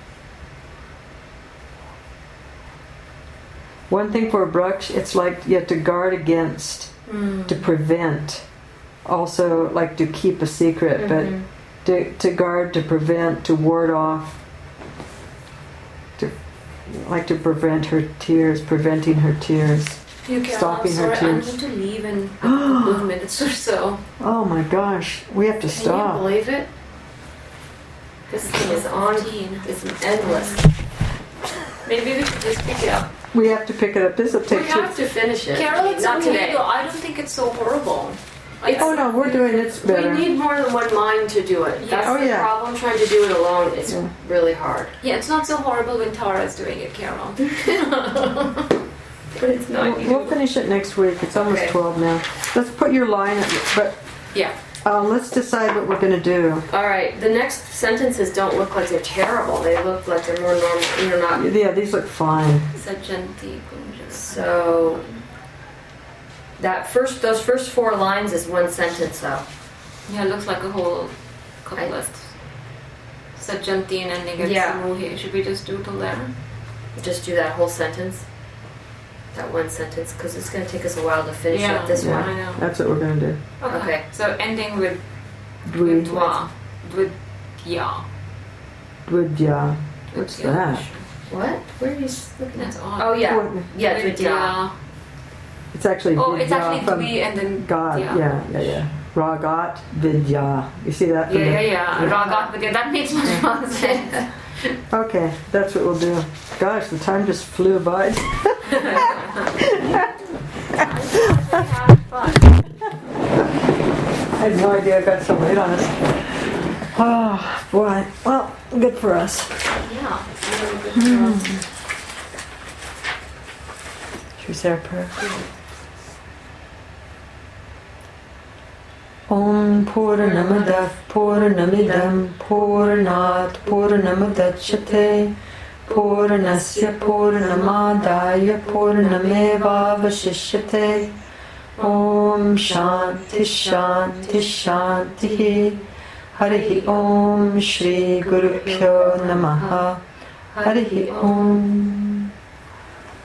One thing for Braksh, it's like you have to guard against, Mm. to prevent. Also, like to keep a secret, Mhm. but to, to guard, to prevent, to ward off. To like to prevent her tears, preventing her tears. You can, stopping I'm her sorry, I tears. need to leave in a couple of minutes or so. Oh my gosh, we have to Can you stop. believe it? This thing is on. fifteen. It's endless. Maybe we could just pick it up. We have to pick it up. This will We take two. have to finish it. Carol, it's Not okay today. though. I don't think it's so horrible. Like, Oh no, we're doing it's better. We need more than one mind to do it. That's Oh, the yeah. problem. Trying to do it alone is Yeah. really hard. yeah, it's not so horrible when Tara's doing it, Carol. But it's not. We'll, we'll finish it next week. It's almost Okay. twelve now. Let's put your line, at, but Yeah. um, let's decide what we're going to do. All right. The next sentences don't look like they're terrible. They look like they're more normal. You know, not. Yeah, these look fine. Sajanti kunja. So that first, those first four lines is one sentence, though. Yeah, it looks like a whole couplet. Sajanti and ending at Yeah. Samuhi. Should we just do till there? Just do that whole sentence. That one sentence, because it's going to take us a while to finish Yeah, up this yeah. one. I know. That's what we're going to do. Okay. Okay. So ending with Dwi, dwa. With ya. Dvidya. What's that? What? Where are you looking That's at? odd. Oh yeah, What- yeah, With Vidya. ya. It's actually Oh, it's Vidya actually from dwi and then God. ya. Yeah, yeah, yeah. Ragat Vidya. You see that? from Yeah, yeah, the- yeah. Ragat Vidya. That makes much more sense. Okay, that's what we'll do. Gosh, the time just flew by. I had no idea I got so late on us. Oh, boy. Well, good for us. Yeah. Should we say our prayer? Om Purnamadav Purnamidam Purnat Purnamadachyate Purnasya Purnamadaya Purnameva Vashishyate Om Shanti Shanti Shanti Harihi Om Shri Guru Pyo Namaha Harihi Om